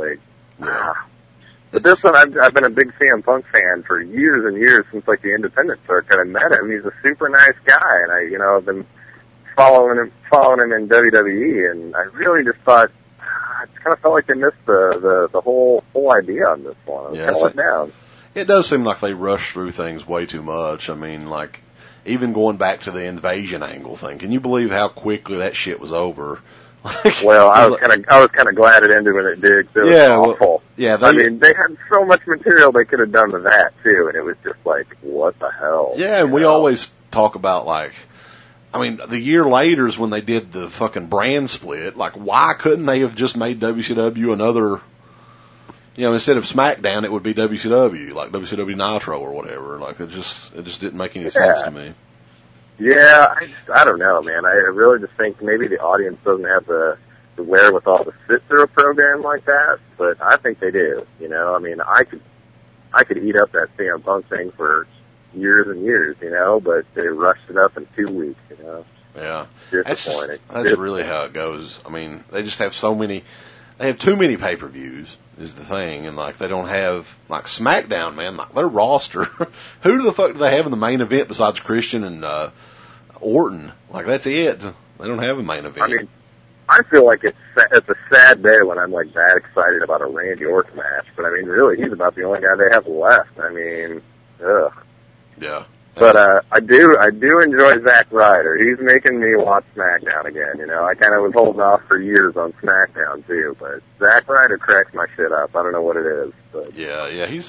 But this one, I've been a big CM Punk fan for years and years since like the independent circuit. I met him. He's a super nice guy, and I've been following him in WWE, and I really just thought I just kind of felt like they missed the whole idea on this one. I was kind of let down. It does seem like they rush through things way too much. I mean, like even going back to the invasion angle thing. Can you believe how quickly that shit was over? Well, I was kind of glad it ended when it did. It was awful. They had so much material they could have done with that too, and it was just like, what the hell? Yeah, and we always talk about like, I mean, the year later is when they did the fucking brand split. Like, why couldn't they have just made WCW another? Instead of SmackDown, it would be WCW, like WCW Nitro or whatever. Like, it just didn't make any sense to me. Yeah, I don't know, man. I really just think maybe the audience doesn't have the wherewithal to sit through a program like that, but I think they do. I mean, I could eat up that CM Punk thing for years and years, but they rushed it up in 2 weeks, Yeah. Disappointing. That's really how it goes. I mean, they just have so many. they have too many pay-per-views is the thing, and like they don't have like SmackDown, man. Like their roster, who the fuck do they have in the main event besides Christian and Orton? Like that's it. They don't have a main event. I mean, I feel like it's a sad day when I'm like that excited about a Randy Orton match, but I mean, really, he's about the only guy they have left. I mean, ugh. Yeah. But I do enjoy Zack Ryder. He's making me watch SmackDown again. You know, I kind of was holding off for years on SmackDown too, but Zack Ryder cracks my shit up. I don't know what it is, but yeah.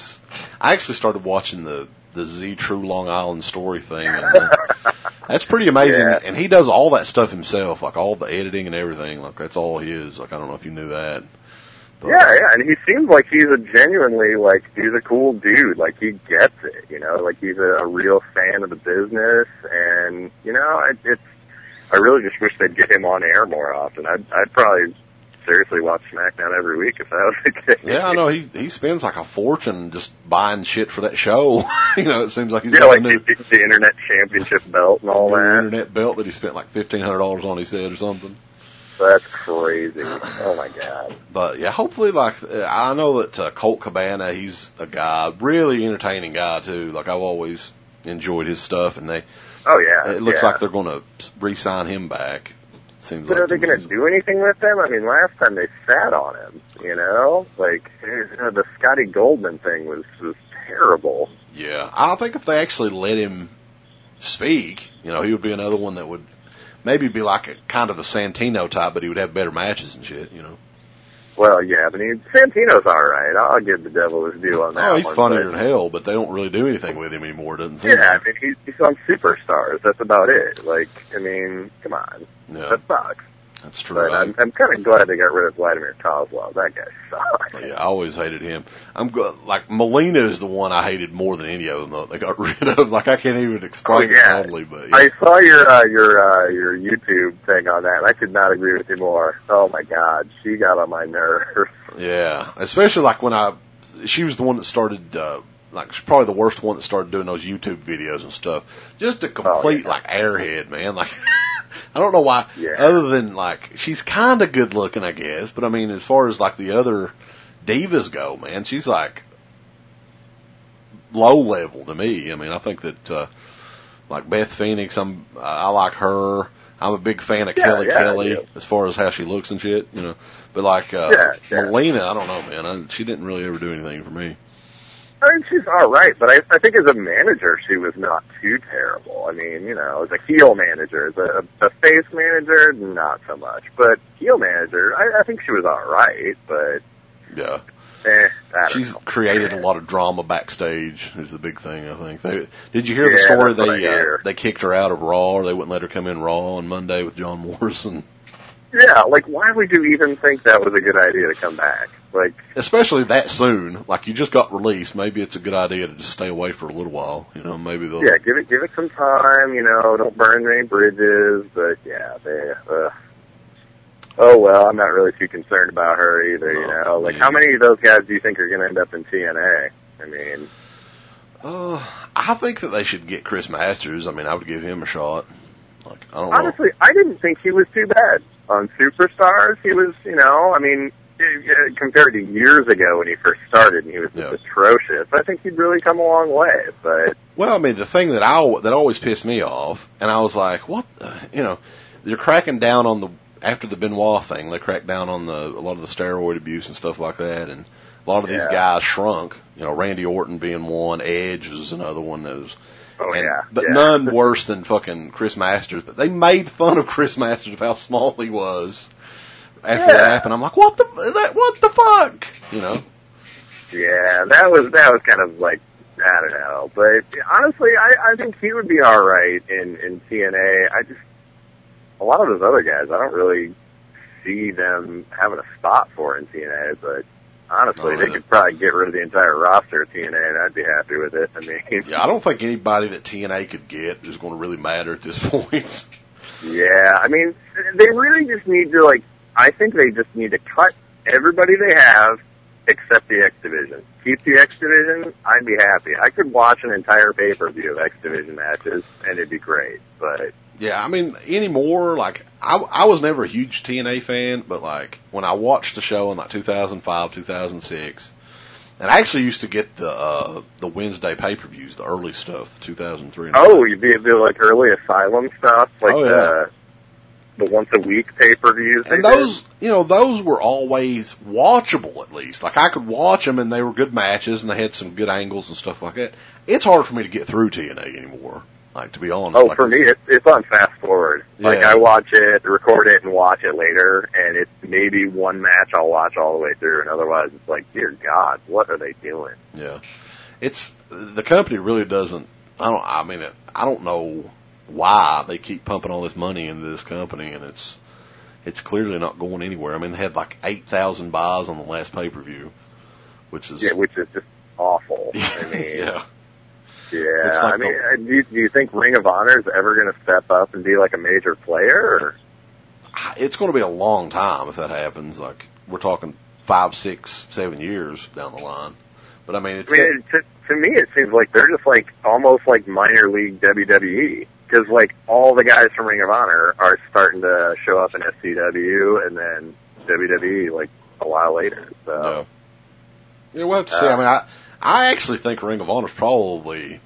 I actually started watching the Z True Long Island Story thing, and that's pretty amazing. Yeah. And he does all that stuff himself, like all the editing and everything. Like that's all he is. Like I don't know if you knew that. But, yeah, and he seems like he's he's a cool dude. Like he gets it, you know. Like he's a real fan of the business, and you know, I really just wish they'd get him on air more often. I'd probably seriously watch SmackDown every week if that was the case. Yeah, I know he spends like a fortune just buying shit for that show. You know, it seems like he's like the Internet Championship belt and all that. Internet belt that he spent like $1,500 on, he said, or something. That's crazy. Oh my God. But yeah, hopefully, like I know that Colt Cabana, he's a guy, really entertaining guy too. Like I've always enjoyed his stuff, and it looks like they're going to re-sign him back. Seems but like are they going to do anything with him? I mean, last time they sat on him, you know, like the Scotty Goldman thing was terrible. Yeah, I think if they actually let him speak, you know, he would be another one that would maybe be like a kind of a Santino type, but he would have better matches and shit, you know. Well, yeah, I mean, Santino's all right. I'll give the devil his due on that. Oh, he's funnier than hell, but they don't really do anything with him anymore, doesn't seem Yeah, like. I mean, he's on Superstars. That's about it. Like, I mean, come on. Yeah. That sucks. That's true. But I'm kind of glad they got rid of Vladimir Kozlov. That guy sucks. Yeah, I always hated him. Like Molina is the one I hated more than any of them. Though they got rid of. Like I can't even explain it totally. But yeah. I saw your YouTube thing on that. And I could not agree with you more. Oh my God, she got on my nerves. Yeah, especially like when she was the one that started. Like she's probably the worst one that started doing those YouTube videos and stuff. Just a complete like airhead, man. Like. I don't know why, other than, like, she's kind of good looking, I guess, but I mean, as far as, like, the other divas go, man, she's, like, low level to me. I mean, I think that, like, Beth Phoenix, I like her. I'm a big fan of Kelly as far as how she looks and shit, you know. But, like, Melina, I don't know, man. She didn't really ever do anything for me. I mean, she's all right, but I think as a manager, she was not too terrible. I mean, you know, as a heel manager, as a face manager, not so much. But heel manager, I think she was all right, but... Yeah. She's created a lot of drama backstage is the big thing, I think. Did you hear the story? They kicked her out of Raw, or they wouldn't let her come in Raw on Monday with John Morrison. Yeah, like, why would you even think that was a good idea to come back? Like, especially that soon. Like, you just got released. Maybe it's a good idea to just stay away for a little while. You know, maybe they'll... Yeah, give it some time, you know, don't burn any bridges, but yeah, oh well, I'm not really too concerned about her either, you know. Like, how many of those guys do you think are going to end up in TNA? I mean... I think that they should get Chris Masters. I mean, I would give him a shot. Like, I don't know. Honestly, I didn't think he was too bad on Superstars. He was, you know, I mean... compared to years ago when he first started and he was just atrocious, I think he'd really come a long way, but... Well, I mean, the thing that always pissed me off, and I was like, what, you know, they're cracking down on after the Benoit thing, they cracked down on a lot of the steroid abuse and stuff like that, and a lot of these guys shrunk, you know, Randy Orton being one, Edge was another one that was... But none worse than fucking Chris Masters, but they made fun of Chris Masters of how small he was. After that happened, I'm like, what the fuck? You know? Yeah, that was kind of like, I don't know. But honestly, I think he would be alright in TNA. A lot of those other guys, I don't really see them having a spot for in TNA, but honestly, they could probably get rid of the entire roster of TNA and I'd be happy with it. I mean... Yeah, I don't think anybody that TNA could get is going to really matter at this point. Yeah, I mean, they really just need to, like, I think they just need to cut everybody they have except the X Division. Keep the X Division, I'd be happy. I could watch an entire pay-per-view of X Division matches, and it'd be great. But Yeah, I mean, anymore, like, I was never a huge TNA fan, but, like, when I watched the show in, like, 2005, 2006, and I actually used to get the Wednesday pay-per-views, the early stuff, 2003. Oh, you'd be like early Asylum stuff, like yeah. the once-a-week pay-per-views. And those, those were always watchable, at least. Like, I could watch them, and they were good matches, and they had some good angles and stuff like that. It's hard for me to get through TNA anymore. Like, to be honest. Oh, like, for me, it's on fast forward. Yeah. Like, I watch it, record it, and watch it later, and it's maybe one match I'll watch all the way through, and otherwise it's like, dear God, what are they doing? Yeah. The company really doesn't, I don't know why they keep pumping all this money into this company, and it's clearly not going anywhere. I mean, they had like 8,000 buys on the last pay-per-view, which is just awful. I mean, yeah. Yeah, like I mean, do you think Ring of Honor is ever going to step up and be like a major player? Or? It's going to be a long time if that happens. Like, we're talking 5, 6, 7 years down the line. But I mean, to me, it seems like they're just like almost like minor league WWE, because like all the guys from Ring of Honor are starting to show up in SCW and then WWE like a while later. So yeah, we'll have to see. I mean, I actually think Ring of Honor is probably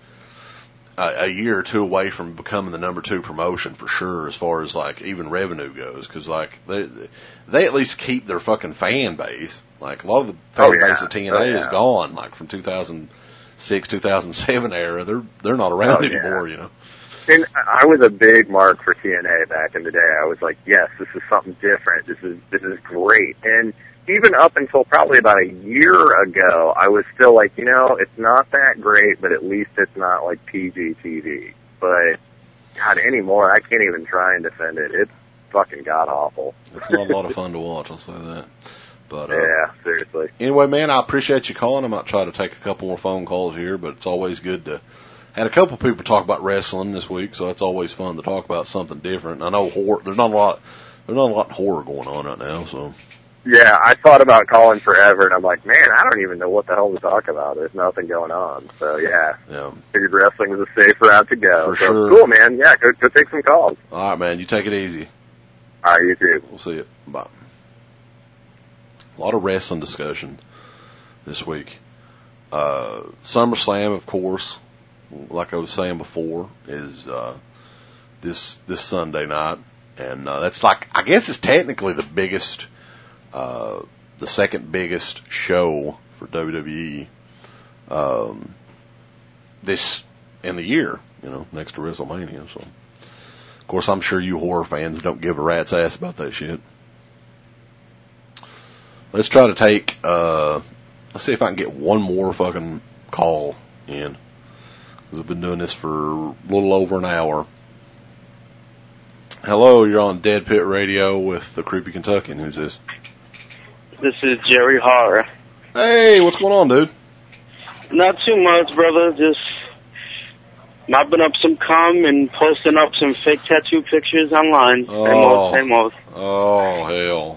a year or two away from becoming the number 2 promotion for sure, as far as like even revenue goes, because like they at least keep their fucking fan base. Like a lot of the fan base of TNA is gone, like from 2006, 2007 era. They're not around anymore, And I was a big mark for TNA back in the day. I was like, yes, this is something different. This is great. And even up until probably about a year ago, I was still like, it's not that great, but at least it's not like PG TV. But, God, anymore, I can't even try and defend it. It's fucking god-awful. It's not a lot of fun to watch, I'll say that. But yeah, seriously. Anyway, man, I appreciate you calling. I might try to take a couple more phone calls here, but it's always good to... Had a couple people talk about wrestling this week, so it's always fun to talk about something different. I know there's not a lot of horror going on right now, so... Yeah, I thought about calling forever, and I'm like, man, I don't even know what the hell to talk about. There's nothing going on. So, yeah. Figured wrestling was a safe route to go. For sure. Cool, man. Yeah, go take some calls. All right, man. You take it easy. All right, you too. We'll see you. Bye. A lot of wrestling discussion this week. SummerSlam, of course, like I was saying before, is this Sunday night. And that's like, I guess it's technically the biggest... the second biggest show for WWE this in the year, next to WrestleMania. So, of course, I'm sure you horror fans don't give a rat's ass about that shit. Let's try to take. Let's see if I can get one more fucking call in, because I've been doing this for a little over an hour. Hello, you're on Dead Pit Radio with the Creepy Kentuckian. Who's this? This is Jerry Horror. Hey, what's going on, dude? Not too much, brother. Just mopping up some cum and posting up some fake tattoo pictures online. Same old. Oh, hell.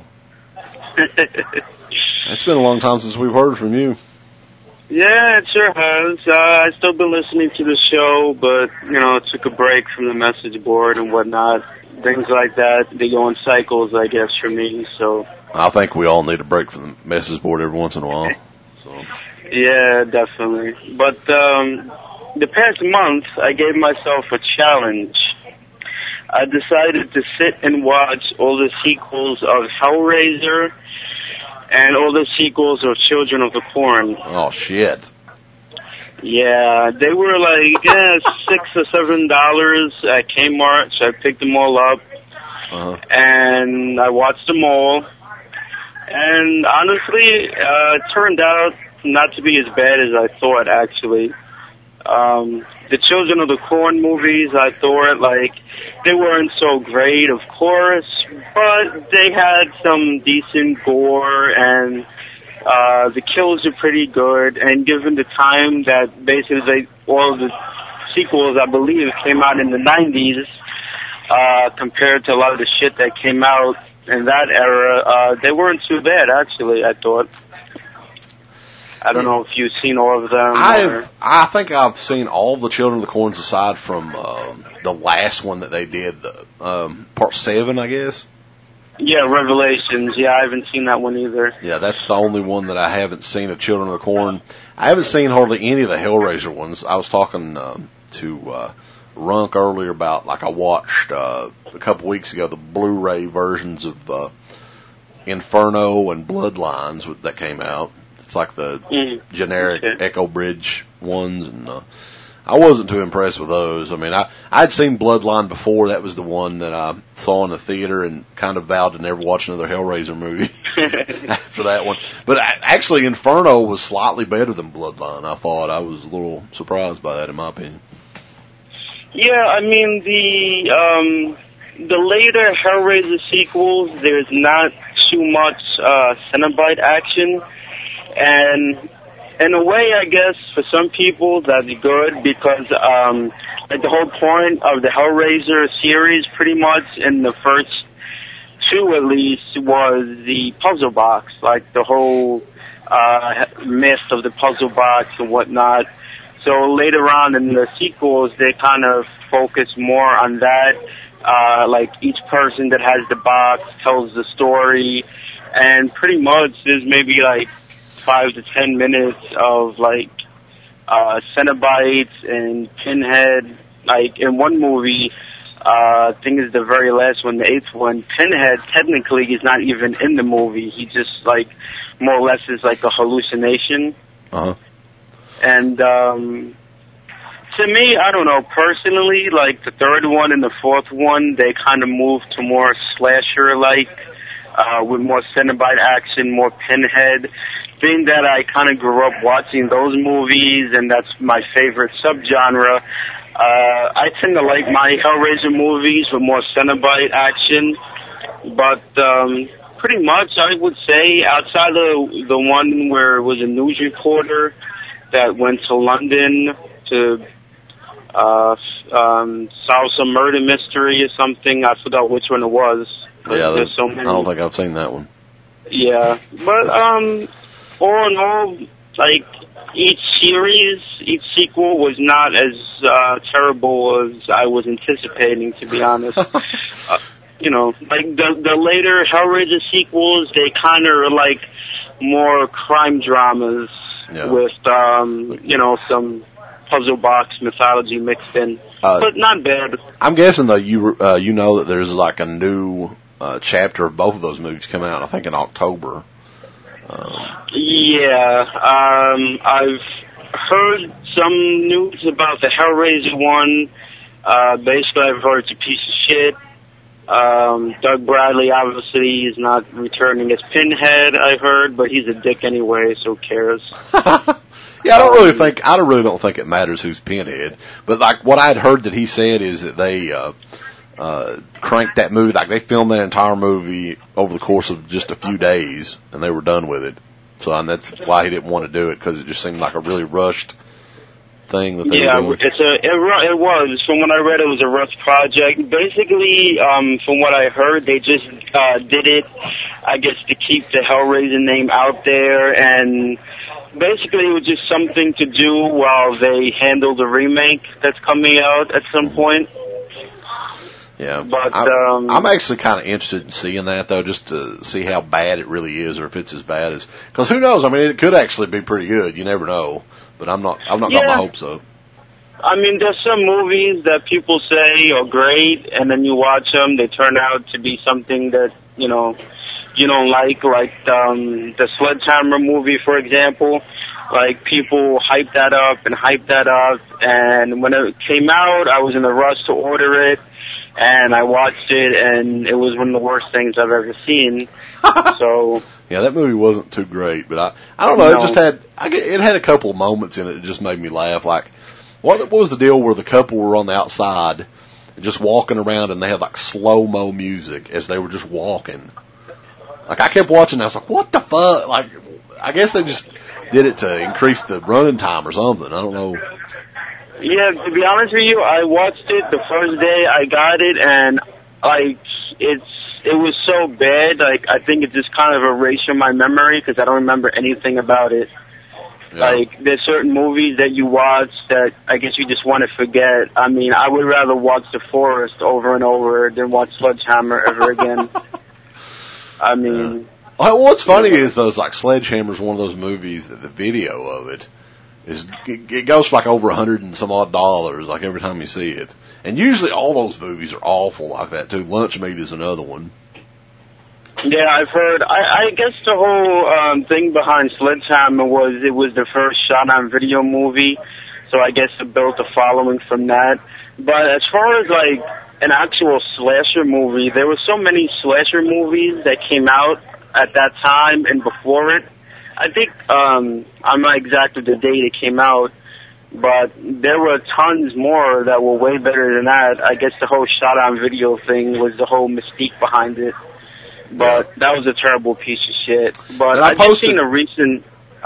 It's been a long time since we've heard from you. Yeah, it sure has. I've still been listening to the show, but, took a break from the message board and whatnot. Things like that, they go in cycles, I guess, for me, so... I think we all need a break from the message board every once in a while. So. Yeah, definitely. But the past month, I gave myself a challenge. I decided to sit and watch all the sequels of Hellraiser and all the sequels of Children of the Corn. Oh, shit. Yeah, they were like $6 or $7 at Kmart, so I picked them all up. And I watched them all. And honestly, it turned out not to be as bad as I thought, actually. The Children of the Corn movies, I thought, they weren't so great, of course, but they had some decent gore, and the kills are pretty good, and given the time that basically all of the sequels, I believe, came out in the 90s, compared to a lot of the shit that came out in that era, they weren't too bad, actually, I thought. I don't know if you've seen all of them. I think I've seen all the Children of the Corns aside from the last one that they did, part 7, I guess. Yeah, Revelations. Yeah, I haven't seen that one either. Yeah, that's the only one that I haven't seen of Children of the Corn. I haven't seen hardly any of the Hellraiser ones. I was talking to Runk earlier about, like, I watched a couple weeks ago the Blu-ray versions of Inferno and Bloodlines that came out. It's like the generic Echo Bridge ones, and I wasn't too impressed with those. I mean, I'd seen Bloodline before. That was the one that I saw in the theater and kind of vowed to never watch another Hellraiser movie after that one. But actually, Inferno was slightly better than Bloodline, I thought. I was a little surprised by that, in my opinion. Yeah, I mean, the later Hellraiser sequels, there's not too much Cenobite action. And in a way, I guess, for some people, that's good because like the whole point of the Hellraiser series, pretty much, in the first 2 at least, was the puzzle box, like the whole myth of the puzzle box and whatnot. So later on in the sequels, they kind of focus more on that. Like each person that has the box tells the story, and pretty much there's maybe like 5 to 10 minutes of like Cenobites and Pinhead. Like in one movie, I think it's the very last one, the 8th one, Pinhead technically is not even in the movie. He just like more or less is like a hallucination. And to me, I don't know, personally, like the 3rd one and the 4th one, they kind of moved to more slasher-like, with more Cenobite action, more Pinhead. Being that I kind of grew up watching those movies, and that's my favorite subgenre, I tend to like my Hellraiser movies with more Cenobite action. But pretty much, I would say, outside of the one where it was a news reporter that went to London to solve some murder mystery or something, I forgot which one it was. Yeah, there's so many. I don't think I've seen that one. Yeah, but all in all, like each series, each sequel was not as terrible as I was anticipating, to be honest. You know, like the later Hellraiser sequels, they kind of are like more crime dramas with you know, some puzzle box mythology mixed in, but not bad. I'm guessing though you know that there's like a new chapter of both of those movies coming out, I think in October. I've heard some news about the Hellraiser one. Basically, I've heard it's a piece of shit. Doug Bradley obviously is not returning as Pinhead, I heard, but he's a dick anyway, so who cares? Yeah, I really don't think it matters who's Pinhead. But like what I'd heard that he said is that they cranked that movie, like they filmed that entire movie over the course of just a few days, and they were done with it. So and that's why he didn't want to do it, because it just seemed like a really rushed thing that they were doing. It was. From what I read, it was a rushed project. Basically, from what I heard, they just did it, I guess, to keep the Hellraiser name out there, and basically it was just something to do while they handle the remake that's coming out at some point. Yeah, but I'm actually kind of interested in seeing that, though, just to see how bad it really is, or if it's as bad as. Because who knows? I mean, it could actually be pretty good. You never know. But I've not got my hopes up. I mean, there's some movies that people say are great, and then you watch them, they turn out to be something that you know you don't like the Sledgehammer movie, for example. Like, people hyped that up, and when it came out, I was in a rush to order it. And I watched it, and it was one of the worst things I've ever seen. So yeah, that movie wasn't too great, but I don't know. It just had a couple of moments in it that just made me laugh. Like, what was the deal where the couple were on the outside, just walking around, and they had like slow-mo music as they were just walking. Like, I kept watching, and I was like, what the fuck? Like, I guess they just did it to increase the running time or something. I don't know. Yeah, to be honest with you, I watched it the first day I got it, and like it was so bad. Like, I think it just kind of erased from my memory because I don't remember anything about it. Yeah. Like, there's certain movies that you watch that I guess you just want to forget. I mean, I would rather watch The Forest over and over than watch Sledgehammer ever again. I mean... Well, what's funny is, though, like, Sledgehammer's one of those movies that the video of it goes for like over $100 and some odd dollars, like, every time you see it. And usually all those movies are awful like that, too. Lunch Meat is another one. Yeah, I've heard. I guess the whole thing behind Sledgehammer was it was the first shot-on-video movie, so I guess it built a following from that. But as far as, like, an actual slasher movie, there were so many slasher movies that came out at that time and before it. I think, I'm not exact with the date it came out, but there were tons more that were way better than that. I guess the whole shot-on-video thing was the whole mystique behind it. But that was a terrible piece of shit. But I've just seen a recent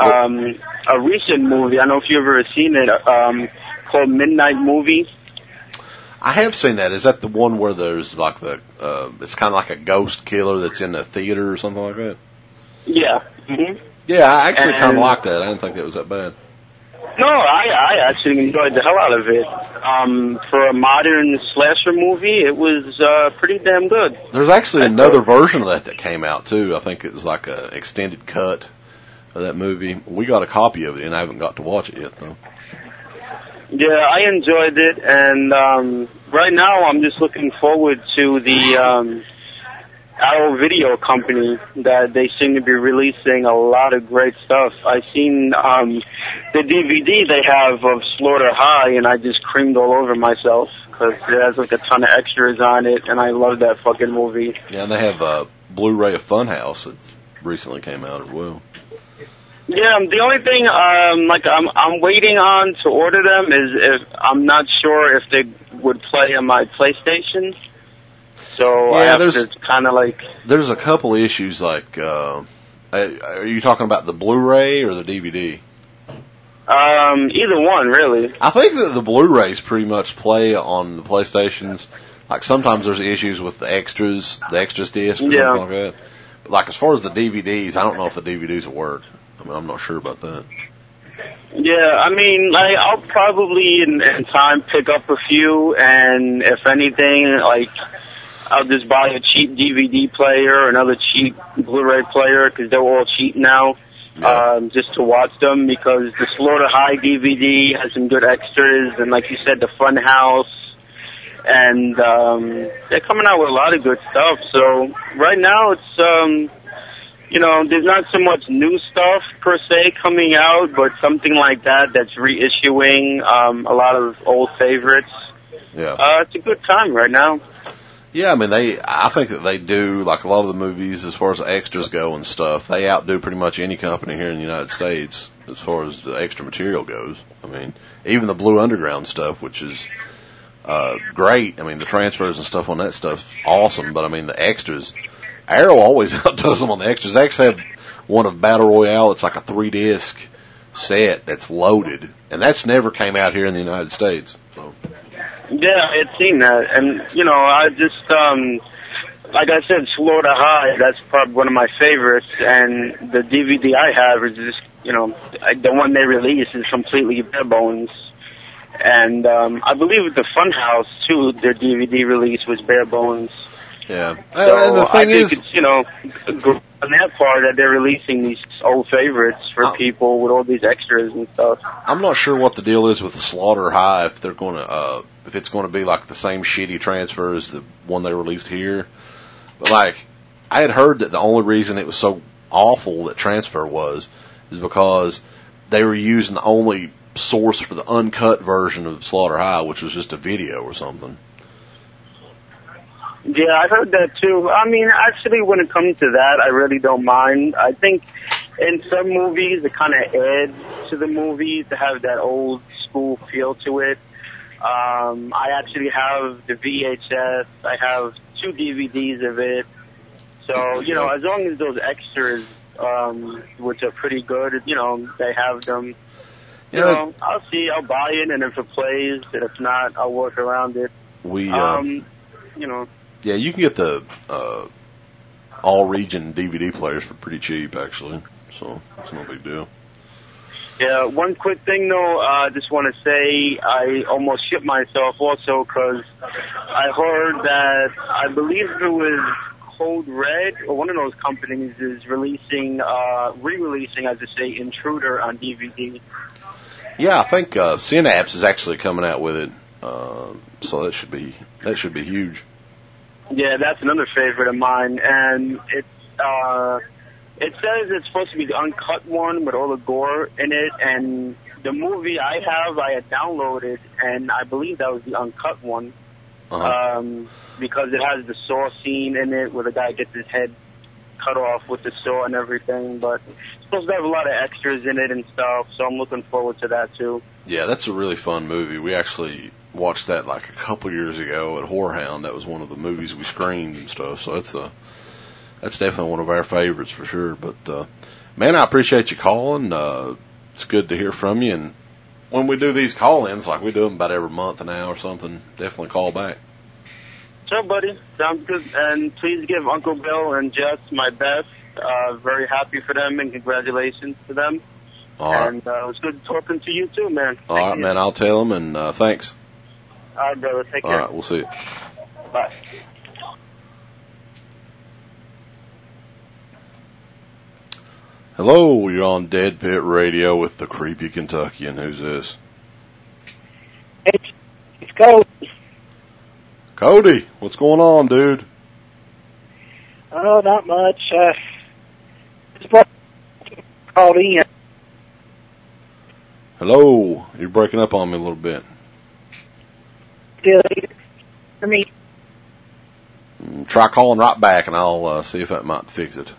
movie. I don't know if you've ever seen it, called Midnight Movie. I have seen that. Is that the one where there's like it's kind of like a ghost killer that's in a theater or something like that? Yeah. Mm-hmm. Yeah, I actually kind of liked that. I didn't think it was that bad. No, I actually enjoyed the hell out of it. For a modern slasher movie, it was pretty damn good. There's actually another version of that came out, too. I think it was like an extended cut of that movie. We got a copy of it, and I haven't got to watch it yet, though. Yeah, I enjoyed it, and right now I'm just looking forward to the Arrow Video Company that they seem to be releasing a lot of great stuff. I've seen the DVD they have of Slaughter High, and I just creamed all over myself because it has like a ton of extras on it, and I love that fucking movie. Yeah, and they have a Blu-ray of Funhouse that recently came out as well. Yeah, the only thing I'm waiting on to order them is if I'm not sure if they would play on my PlayStation. So I have to kind of like... There's a couple issues, like, are you talking about the Blu-ray or the DVD? Either one, really. I think that the Blu-rays pretty much play on the PlayStations. Like, sometimes there's issues with the extras disc or something like that. But, like, as far as the DVDs, I don't know if the DVDs will work. I mean, I'm not sure about that. Yeah, I mean, I'll probably in time pick up a few, and if anything, like... I'll just buy a cheap DVD player, another cheap Blu-ray player, because they're all cheap now, just to watch them, because the Slaughter High DVD has some good extras, and like you said, the Funhouse, and they're coming out with a lot of good stuff. So right now it's, there's not so much new stuff per se coming out, but something like that's reissuing a lot of old favorites. Yeah. It's a good time right now. Yeah, I mean, I think that they do, like a lot of the movies, as far as the extras go and stuff, they outdo pretty much any company here in the United States as far as the extra material goes. I mean, even the Blue Underground stuff, which is great. I mean, the transfers and stuff on that stuff's awesome, but I mean, the extras, Arrow always outdoes them on the extras. They actually have one of Battle Royale. It's like a 3-disc set that's loaded, and that's never came out here in the United States. So. Yeah, I had seen that, and, I just, like I said, Slaughter High, that's probably one of my favorites, and the DVD I have is just, the one they release is completely bare bones, and I believe with the Funhouse, too, their DVD release was bare bones. Yeah. So and the thing I think it's, good on that part that they're releasing these old favorites for people with all these extras and stuff. I'm not sure what the deal is with the Slaughter High, if they're going to, if it's going to be like the same shitty transfer as the one they released here. But like, I had heard that the only reason it was so awful that transfer is because they were using the only source for the uncut version of Slaughter High, which was just a video or something. Yeah, I heard that too. I mean, actually, when it comes to that, I really don't mind. I think in some movies, it kind of adds to the movie to have that old school feel to it. I actually have the VHS. I have 2 DVDs of it. So, as long as those extras, which are pretty good, they have them. I'll see. I'll buy it, and if it plays, and if not, I'll work around it. Yeah, you can get the all-region DVD players for pretty cheap, actually. So it's no big deal. Yeah, one quick thing though, I just want to say I almost shit myself also because I heard that I believe it was Code Red or one of those companies is releasing, re-releasing, as I say, Intruder on DVD. Yeah, I think Synapse is actually coming out with it, so that should be huge. Yeah, that's another favorite of mine, and it says it's supposed to be the uncut one with all the gore in it, and the movie I had downloaded, and I believe that was the uncut one, because it has the saw scene in it where the guy gets his head cut off with the saw and everything, but it's supposed to have a lot of extras in it and stuff, so I'm looking forward to that too. Yeah, that's a really fun movie. We actually watched that like a couple years ago at Whorehound. That was one of the movies we screened and stuff, so that's definitely one of our favorites for sure. But, man, I appreciate you calling. It's good to hear from you. And when we do these call-ins, like we do them about every month now or something, definitely call back. Sure, buddy. Sounds good. And please give Uncle Bill and Jess my best. Very happy for them, and congratulations to them. All right. And it was good talking to you, too, man. All right, man. I'll tell them, and thanks. All right, brother. Take care. All right, we'll see you. Bye. Hello, you're on Dead Pit Radio with the Creepy Kentuckian. Who's this? It's Cody. Cody, what's going on, dude? Oh, not much. Just called in. Hello, you're breaking up on me a little bit. Still here for me. Try calling right back, and I'll see if that might fix it.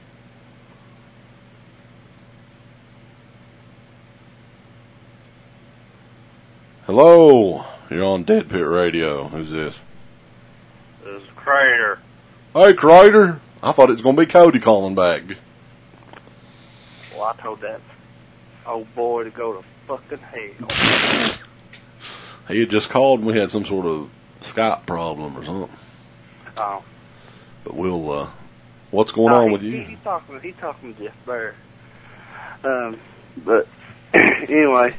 Hello, you're on Dead Pit Radio. Who's this? This is Crater. Hey, Crater. I thought it was going to be Cody calling back. Well, I told that old boy to go to fucking hell. He had just called and we had some sort of Skype problem or something. Oh. But we'll, what's going on with you? He's talking to Jeff Bear. But anyway,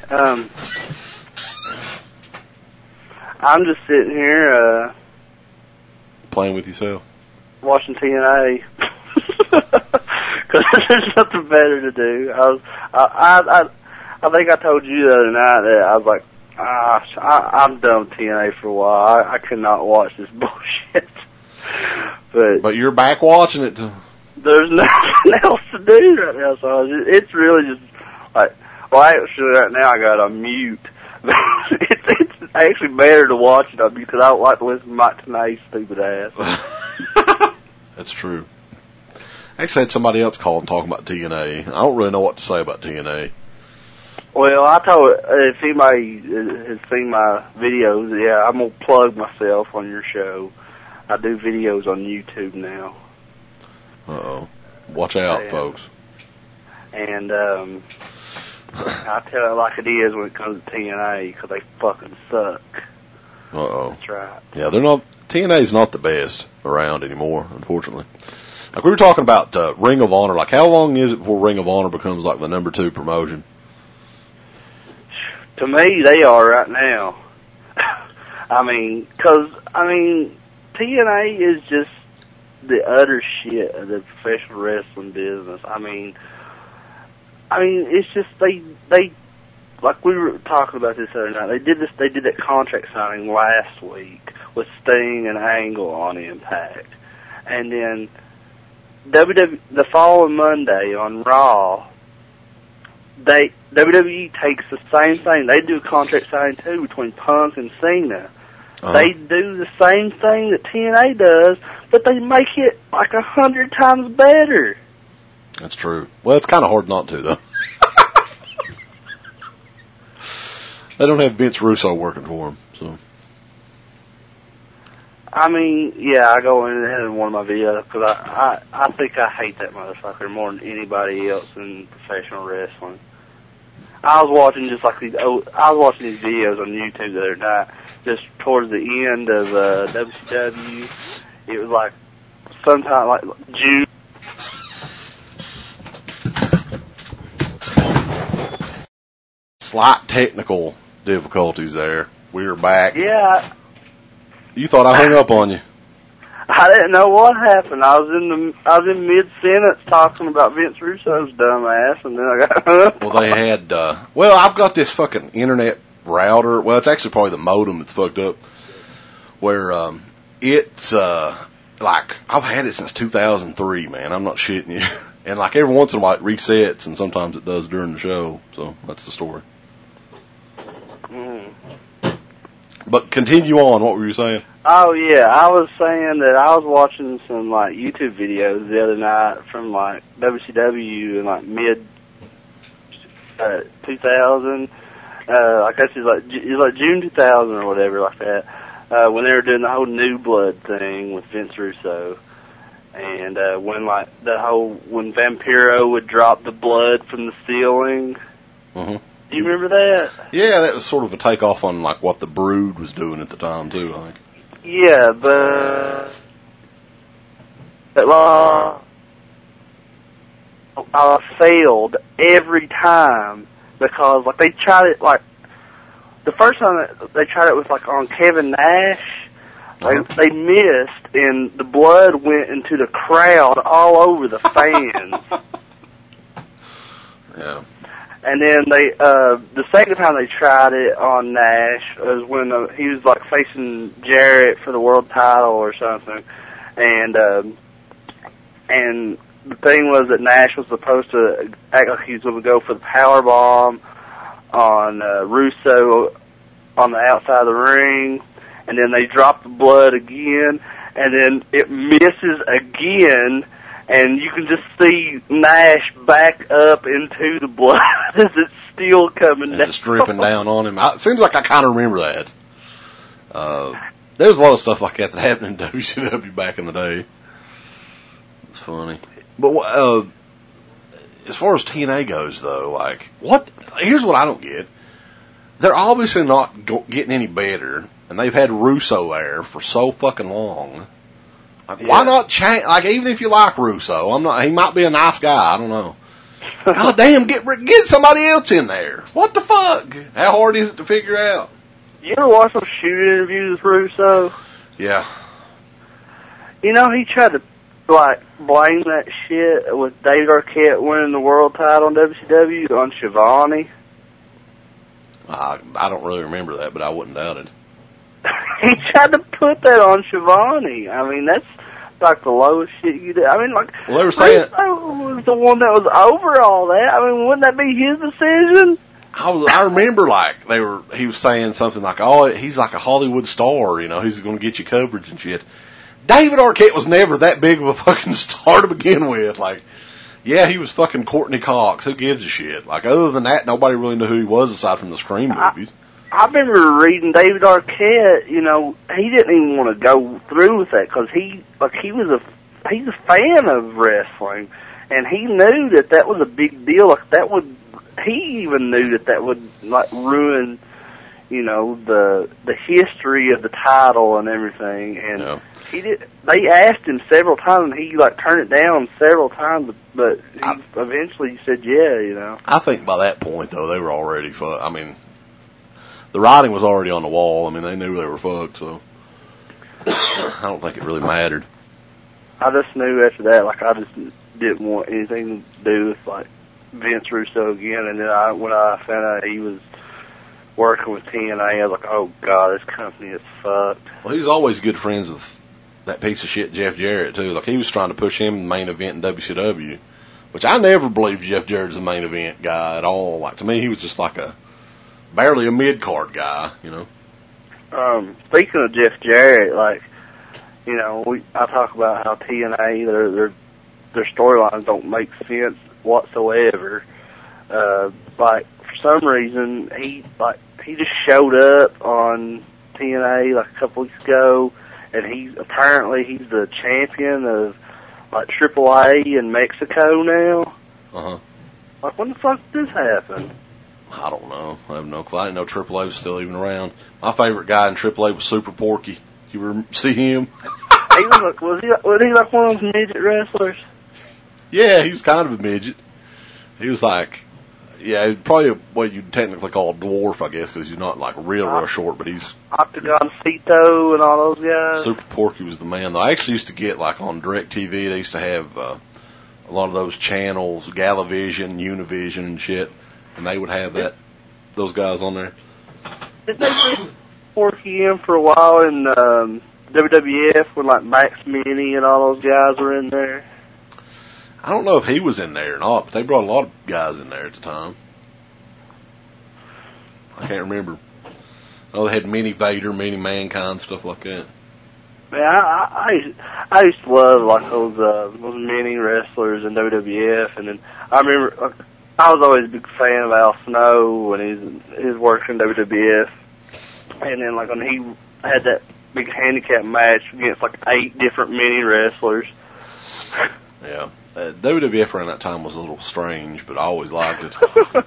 I'm just sitting here, playing with yourself? Watching TNA. Because there's nothing better to do. I think I told you the other night that I was like, I'm done with TNA for a while. I could not watch this bullshit. But you're back watching it. There's nothing else to do right now, so it's really just like, well, actually right now I got on mute. It's actually better to watch it on mute because I don't like to listen to Mike Tenay's stupid ass. That's true. I actually had somebody else call and talk about TNA. I don't really know what to say about TNA. Well, I told if anybody has seen my videos, yeah, I'm going to plug myself on your show. I do videos on YouTube now. Uh-oh. Watch out, folks. And I tell it like it is when it comes to TNA because they fucking suck. Uh-oh. That's right. Yeah, TNA's not the best around anymore, unfortunately. Like we were talking about Ring of Honor, like how long is it before Ring of Honor becomes like the number 2 promotion? To me, they are right now. Because TNA is just the utter shit of the professional wrestling business. I mean, it's just they like we were talking about this other night. They did that contract signing last week with Sting and Angle on Impact, and then the following Monday on Raw, WWE takes the same thing. They do a contract signing too between Punk and Cena. Uh-huh. They do the same thing that TNA does, but they make it like 100 times better. That's true. Well, it's kind of hard not to, though. They don't have Vince Russo working for them, so. I mean, yeah, I go in one of my videos because I think I hate that motherfucker more than anybody else in professional wrestling. I was watching these videos on YouTube the other night, just towards the end of WCW. It was like sometime like June. slight technical difficulties there. We are back. Yeah. You thought I hung up on you. I didn't know what happened. I was in mid-sentence talking about Vince Russo's dumb ass, and then I got hung up. Well, they had, I've got this fucking internet router. Well, it's actually probably the modem that's fucked up. Where, it's, like, I've had it since 2003, man. I'm not shitting you. And, like, every once in a while it resets, and sometimes it does during the show. So, that's the story. But continue on. What were you saying? Oh, yeah. I was saying that I was watching some, like, YouTube videos the other night from, like, WCW in, like, mid-2000. I guess it was like June 2000 or whatever like that, when they were doing the whole New Blood thing with Vince Russo. And when when Vampiro would drop the blood from the ceiling. Mm-hmm. Do you remember that? Yeah, that was sort of a takeoff on like what the Brood was doing at the time too, I think. Yeah, but I failed every time because like they tried it like the first time that they tried it was like on Kevin Nash. Like, they missed, and the blood went into the crowd all over the fans. Yeah. And then the second time they tried it on Nash was when he was like facing Jarrett for the world title or something, and the thing was that Nash was supposed to act like he was going to go for the power bomb on Russo on the outside of the ring. And then they drop the blood again, and then it misses again, and you can just see Nash back up into the blood as it's still coming down. It's dripping down on him. It seems like I kind of remember that. There's a lot of stuff like that happened in WCW back in the day. It's funny. But as far as TNA goes, though, like, here's what I don't get. They're obviously not getting any better. And they've had Russo there for so fucking long. Like, why not change? Like, even if you like Russo, he might be a nice guy. I don't know. God damn, get somebody else in there. What the fuck? How hard is it to figure out? You ever watch those shoot interviews with Russo? Yeah. You know, he tried to, like, blame that shit with David Arquette winning the world title in WCW on Shivani. I don't really remember that, but I wouldn't doubt it. He tried to put that on Shivani. I mean, that's like the lowest shit you did. I mean, like, well, they were saying Russo was the one that was over all that. I mean, wouldn't that be his decision? I remember, like, he was saying something like, oh, he's like a Hollywood star, you know, he's going to get you coverage and shit. David Arquette was never that big of a fucking star to begin with. Like, yeah, he was fucking Courtney Cox. Who gives a shit? Like, other than that, nobody really knew who he was aside from the Scream movies. I remember reading David Arquette, you know, he didn't even want to go through with that because he's a fan of wrestling, and he knew that was a big deal. Like he even knew that would like ruin, you know, the history of the title and everything. And they asked him several times, and he like turned it down several times, but he eventually said yeah, you know. I think by that point though they were already I mean, the writing was already on the wall. I mean, they knew they were fucked, so I don't think it really mattered. I just knew after that, like, I just didn't want anything to do with, like, Vince Russo again. And then when I found out he was working with TNA, I was like, oh, God, this company is fucked. Well, he was always good friends with that piece of shit Jeff Jarrett, too. Like, he was trying to push him in the main event in WCW, which I never believed Jeff Jarrett was the main event guy at all. Like, to me, he was just like barely a mid-card guy, you know. Speaking of Jeff Jarrett, like, you know, I talk about how TNA, their storylines don't make sense whatsoever. Like, for some reason, he just showed up on TNA like a couple weeks ago, and he's the champion of like AAA in Mexico now. Like, when the fuck did this happen? I don't know. I have no clue. I didn't know AAA was still even around. My favorite guy in AAA was Super Porky. You ever see him? Was he like one of those midget wrestlers? Yeah, he was kind of a midget. He was like, Yeah, probably what you'd technically call a dwarf, I guess, because he's not like real short, but he's Octagon Cito and all those guys. Super Porky was the man. Though I actually used to get like on DirecTV. They used to have a lot of those channels, Galavision, Univision, and shit, and they would have those guys on there. Did they bring Porky in for a while in WWF when like Max Mini and all those guys were in there? I don't know if he was in there or not, but they brought a lot of guys in there at the time. I can't remember. Oh, they had Mini Vader, Mini Mankind, stuff like that. Man, I used to love like those mini wrestlers in WWF, and then I remember I was always a big fan of Al Snow when he's working WWF, and then like when he had that big handicap match against like 8 different mini wrestlers. Yeah. WWF around that time was a little strange, but I always liked it.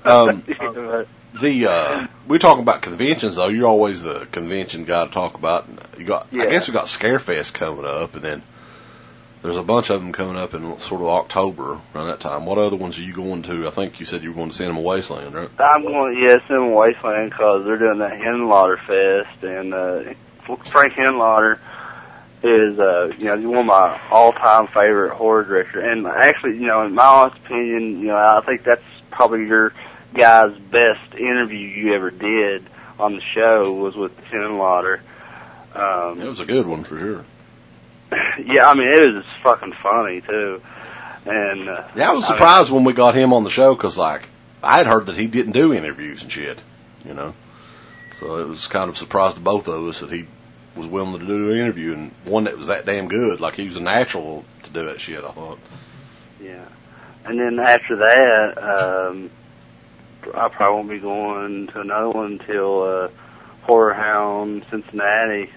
We talking about conventions though. You're always the convention guy to talk about. I guess we got Scarefest coming up, and then there's a bunch of them coming up in sort of October around that time. What other ones are you going to? I think you said you were going to Cinema Wasteland, right? I'm going, Cinema Wasteland, because they're doing that Henlotter Fest, and Frank Henlotter is, one of my all-time favorite horror directors. And actually, in my honest opinion, I think that's probably your guy's best interview you ever did on the show was with Henlotter. It was a good one for sure. Yeah, I mean, it was just fucking funny, too. And I was surprised when we got him on the show, because, like, I had heard that he didn't do interviews and shit, So it was kind of a surprise to both of us that he was willing to do an interview, and one that was that damn good. Like, he was a natural to do that shit, I thought. Yeah. And then after that, I probably won't be going to another one until Horror Hound Cincinnati.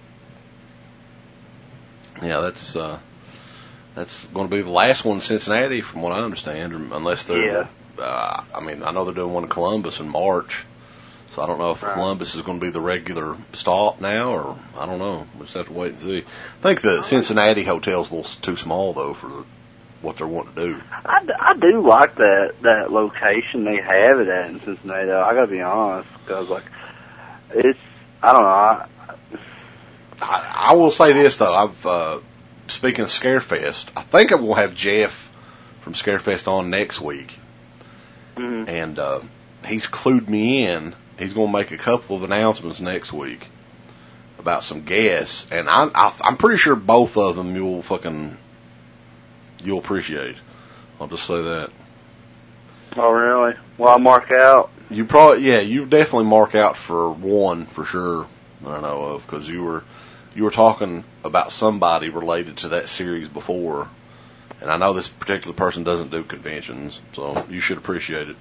Yeah, that's going to be the last one in Cincinnati, from what I understand, unless they're. Yeah. I know they're doing one in Columbus in March. So I don't know if Columbus is going to be the regular stop now, or I don't know. We'll just have to wait and see. I think the Cincinnati hotel's a little too small, though, for what they're wanting to do. I do like that location they have it at in Cincinnati, though. I got to be honest, because, like, I don't know. I will say this, though. Speaking of Scarefest, I think I will have Jeff from Scarefest on next week. Mm-hmm. And he's clued me in. He's going to make a couple of announcements next week about some guests, and I'm pretty sure both of them you'll appreciate. I'll just say that. Oh, really? Well, I'll mark out. You definitely mark out for one for sure that I know of, because you were talking about somebody related to that series before, and I know this particular person doesn't do conventions, so you should appreciate it.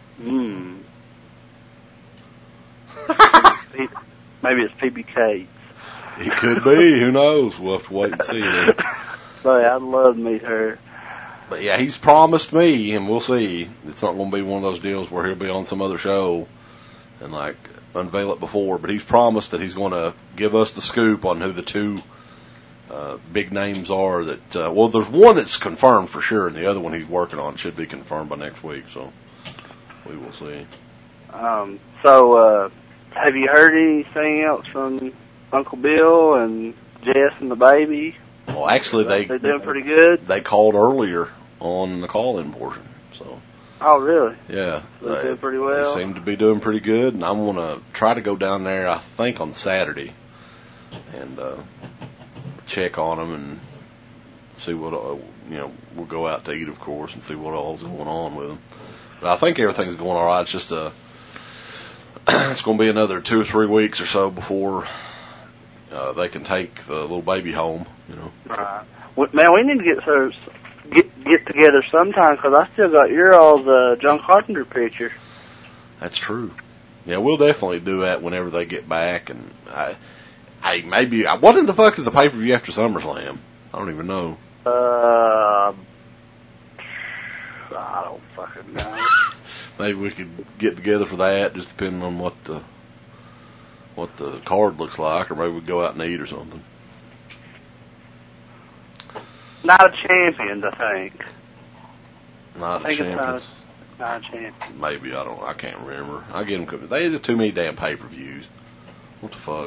Maybe it's P.B. Cates. It could be. Who knows? We'll have to wait and see. But I'd love to meet her. But yeah, he's promised me, and we'll see. It's not going to be one of those deals where he'll be on some other show and like unveil it before. But he's promised that he's going to give us the scoop on who the two big names are. That there's one that's confirmed for sure, and the other one he's working on should be confirmed by next week. So we will see. Have you heard anything else from Uncle Bill and Jess and the baby? Well, actually, they're doing pretty good. They called earlier on the call-in portion. So. Oh, really? Yeah. They're doing pretty well. They seem to be doing pretty good, and I'm going to try to go down there, I think, on Saturday and check on them and see what, we'll go out to eat, of course, and see what all's going on with them. But I think everything's going all right. It's just it's going to be another 2 or 3 weeks or so before they can take the little baby home. Right. Well, man, we need to get together sometime, because I still got your old John Carpenter picture. That's true. Yeah, we'll definitely do that whenever they get back. And what in the fuck is the pay-per-view after SummerSlam? I don't even know. I don't fucking know. Maybe we could get together for that, just depending on what the card looks like, or maybe we go out and eat or something. Night of Champions, I think. Night of Champions. 9 Maybe, I can't remember. I get them. They had too many damn pay-per-views. What the fuck?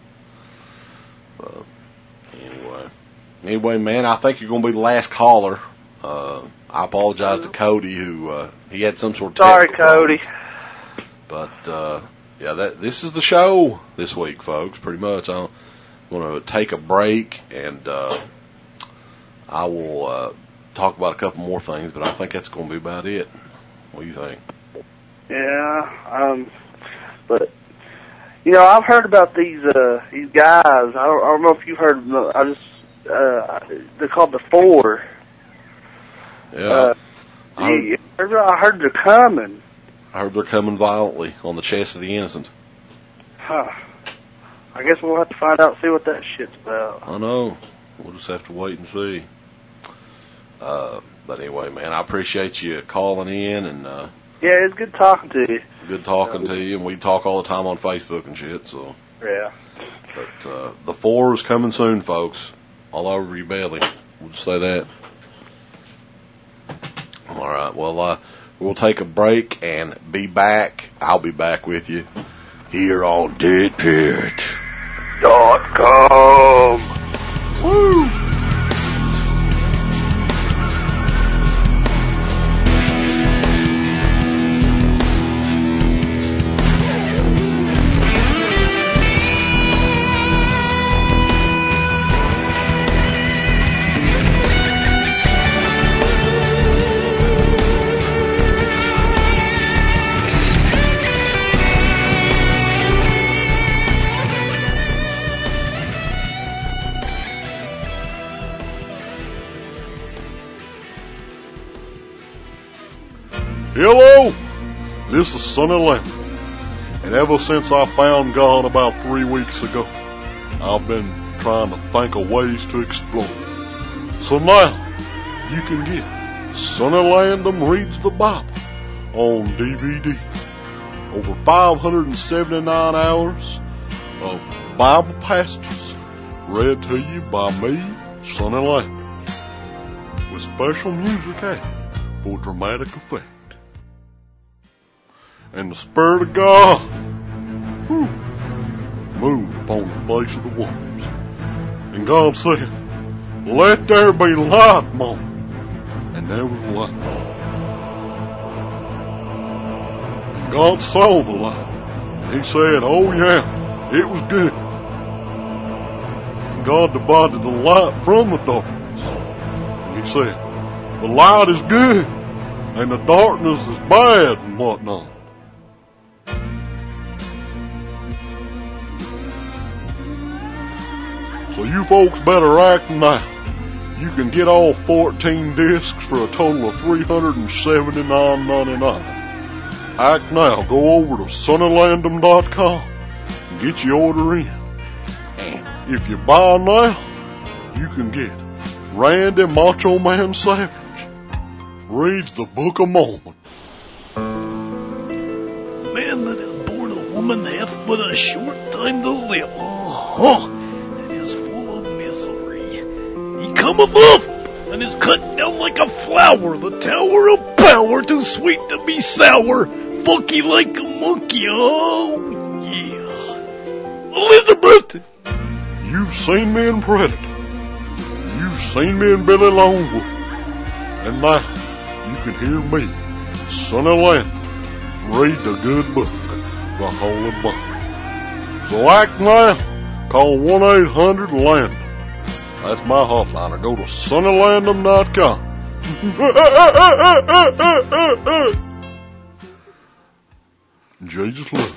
Anyway, man, I think you're going to be the last caller. I apologize to Cody, who he had some sort of Sorry, technical Cody. problem. But this is the show this week, folks. Pretty much, I'm going to take a break, and I will talk about a couple more things. But I think that's going to be about it. What do you think? Yeah, but I've heard about these guys. I don't know if you've heard of them. They're called the Four. Yeah. I heard they're coming. I heard they're coming violently on the chest of the innocent. Huh. I guess we'll have to find out and see what that shit's about. I know. We'll just have to wait and see. But anyway, man, I appreciate you calling in, and yeah, it's good talking to you. Good talking to you, and we talk all the time on Facebook and shit. So yeah. But the Four is coming soon, folks. All over your belly. We'll just say that. All right. Well, we'll take a break and be back. I'll be back with you here on DeadPit.com. Woo! Hello, this is Sonny Landon, and ever since I found God about 3 weeks ago, I've been trying to think of ways to explore. So now, you can get Sonny Landon Reads the Bible on DVD. Over 579 hours of Bible passages read to you by me, Sonny Landon, with special music added for dramatic effect. And the Spirit of God moved upon the face of the waters. And God said, "Let there be light, Mom." And there was light. And God saw the light. And He said, "Oh yeah, it was good." And God divided the light from the darkness. And He said, "The light is good, and the darkness is bad," and whatnot. So you folks better act now. You can get all 14 discs for a total of $379.99. Act now. Go over to SonnyLandon.com and get your order in. And if you buy now, you can get Randy Macho Man Savage Reads the Book of Mormon. Man that is born of woman hath but a short time to live. He cometh up and is cut down like a flower, the tower of power, too sweet to be sour, funky like a monkey, oh yeah. Elizabeth! You've seen me in Predator. You've seen me in Billy Longwood. And now, you can hear me, Sonny Landon, read the good book, the Holy Bible. So act now, call 1-800-LANDON. That's my hotline, or go to SonnyLandon.com. Jesus loves you.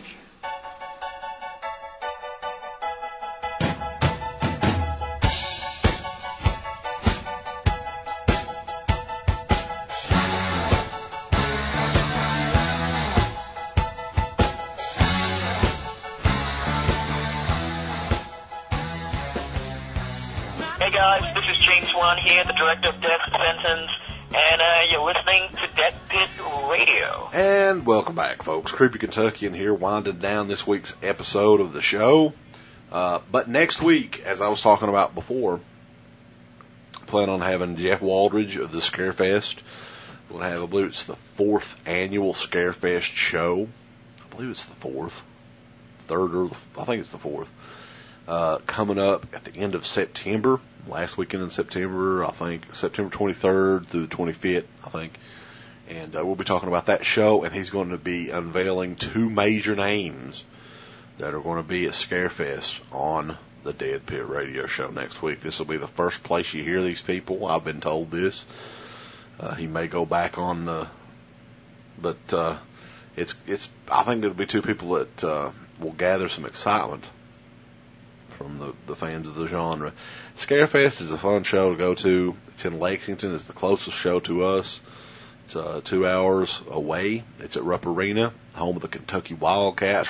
Hey guys, this is James Wan here, the director of Death Sentence, and you're listening to Dead Pit Radio. And welcome back, folks. Creepy Kentuckian here, winding down this week's episode of the show. But next week, as I was talking about before, plan on having Jeff Waldridge of the Scarefest We're going to have, I believe it's the 4th annual Scarefest show. I believe it's the 4th. I think it's the 4th. Coming up at the end of September, last weekend in September, I think September 23rd through the 25th, I think. And we'll be talking about that show, and he's going to be unveiling 2 major names that are going to be at Scarefest on the Dead Pit Radio Show next week. This will be the first place you hear these people. I've been told this. He may go back on the, but it's. I think it'll be 2 people that will gather some excitement from the fans of the genre. Scarefest is a fun show to go to. It's in Lexington. It's the closest show to us. It's 2 hours away. It's at Rupp Arena, home of the Kentucky Wildcats.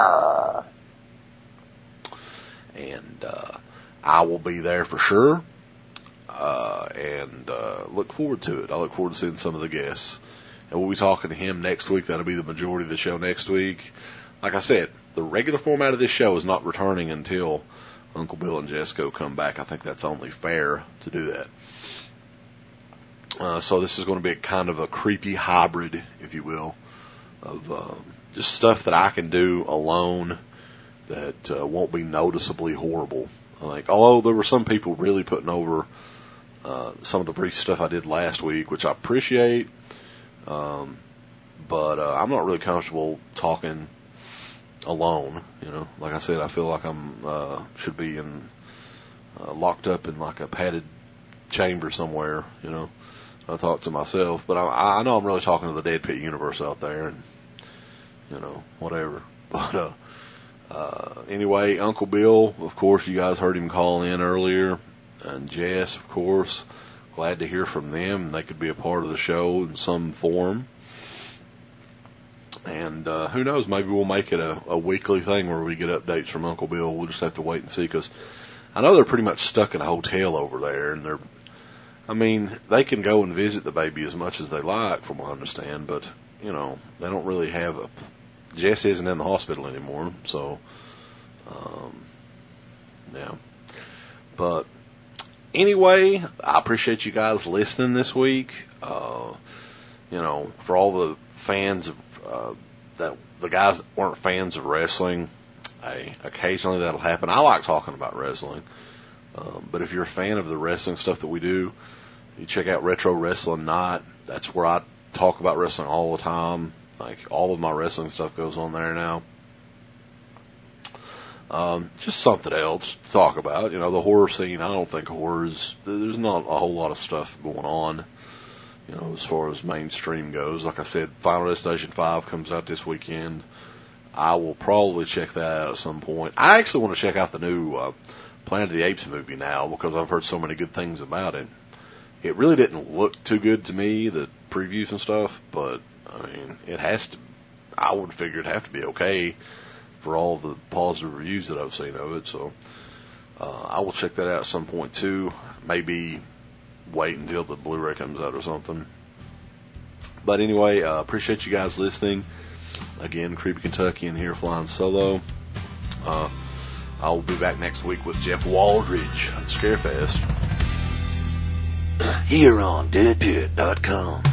And I will be there for sure. And look forward to it. I look forward to seeing some of the guests. And we'll be talking to him next week. That'll be the majority of the show next week. Like I said, the regular format of this show is not returning until Uncle Bill and Jesco come back. I think that's only fair to do that. So this is going to be a kind of a creepy hybrid, if you will, of just stuff that I can do alone that won't be noticeably horrible. Like, although there were some people really putting over some of the brief stuff I did last week, which I appreciate, but I'm not really comfortable talking alone. You know, like I said, I feel like I'm should be in locked up in like a padded chamber somewhere. You know, I talk to myself, but I know I'm really talking to the Dead Pit universe out there, and you know, whatever. But anyway, Uncle Bill, of course, you guys heard him call in earlier, and Jess, of course, glad to hear from them. They could be a part of the show in some form. And who knows, maybe we'll make it a weekly thing where we get updates from Uncle Bill. We'll just have to wait and see, because I know they're pretty much stuck in a hotel over there, and they can go and visit the baby as much as they like, from what I understand, but, you know, they don't really have Jess isn't in the hospital anymore, so, yeah. But, anyway, I appreciate you guys listening this week. You know, for all the fans of, the guys that weren't fans of wrestling, occasionally that'll happen. I like talking about wrestling. But if you're a fan of the wrestling stuff that we do, you check out Retro Wrestling Night. That's where I talk about wrestling all the time. Like, all of my wrestling stuff goes on there now. Just something else to talk about. You know, the horror scene, I don't think there's not a whole lot of stuff going on, you know, as far as mainstream goes. Like I said, Final Destination 5 comes out this weekend. I will probably check that out at some point. I actually want to check out the new Planet of the Apes movie now, because I've heard so many good things about it. It really didn't look too good to me, the previews and stuff, but, I mean, I would figure it'd have to be okay for all the positive reviews that I've seen of it, so I will check that out at some point too. Maybe wait until the Blu-ray comes out or something. But anyway, appreciate you guys listening. Again, Creepy Kentuckian here, flying solo. I will be back next week with Jeff Waldridge on Scarefest here on DeadPit.com.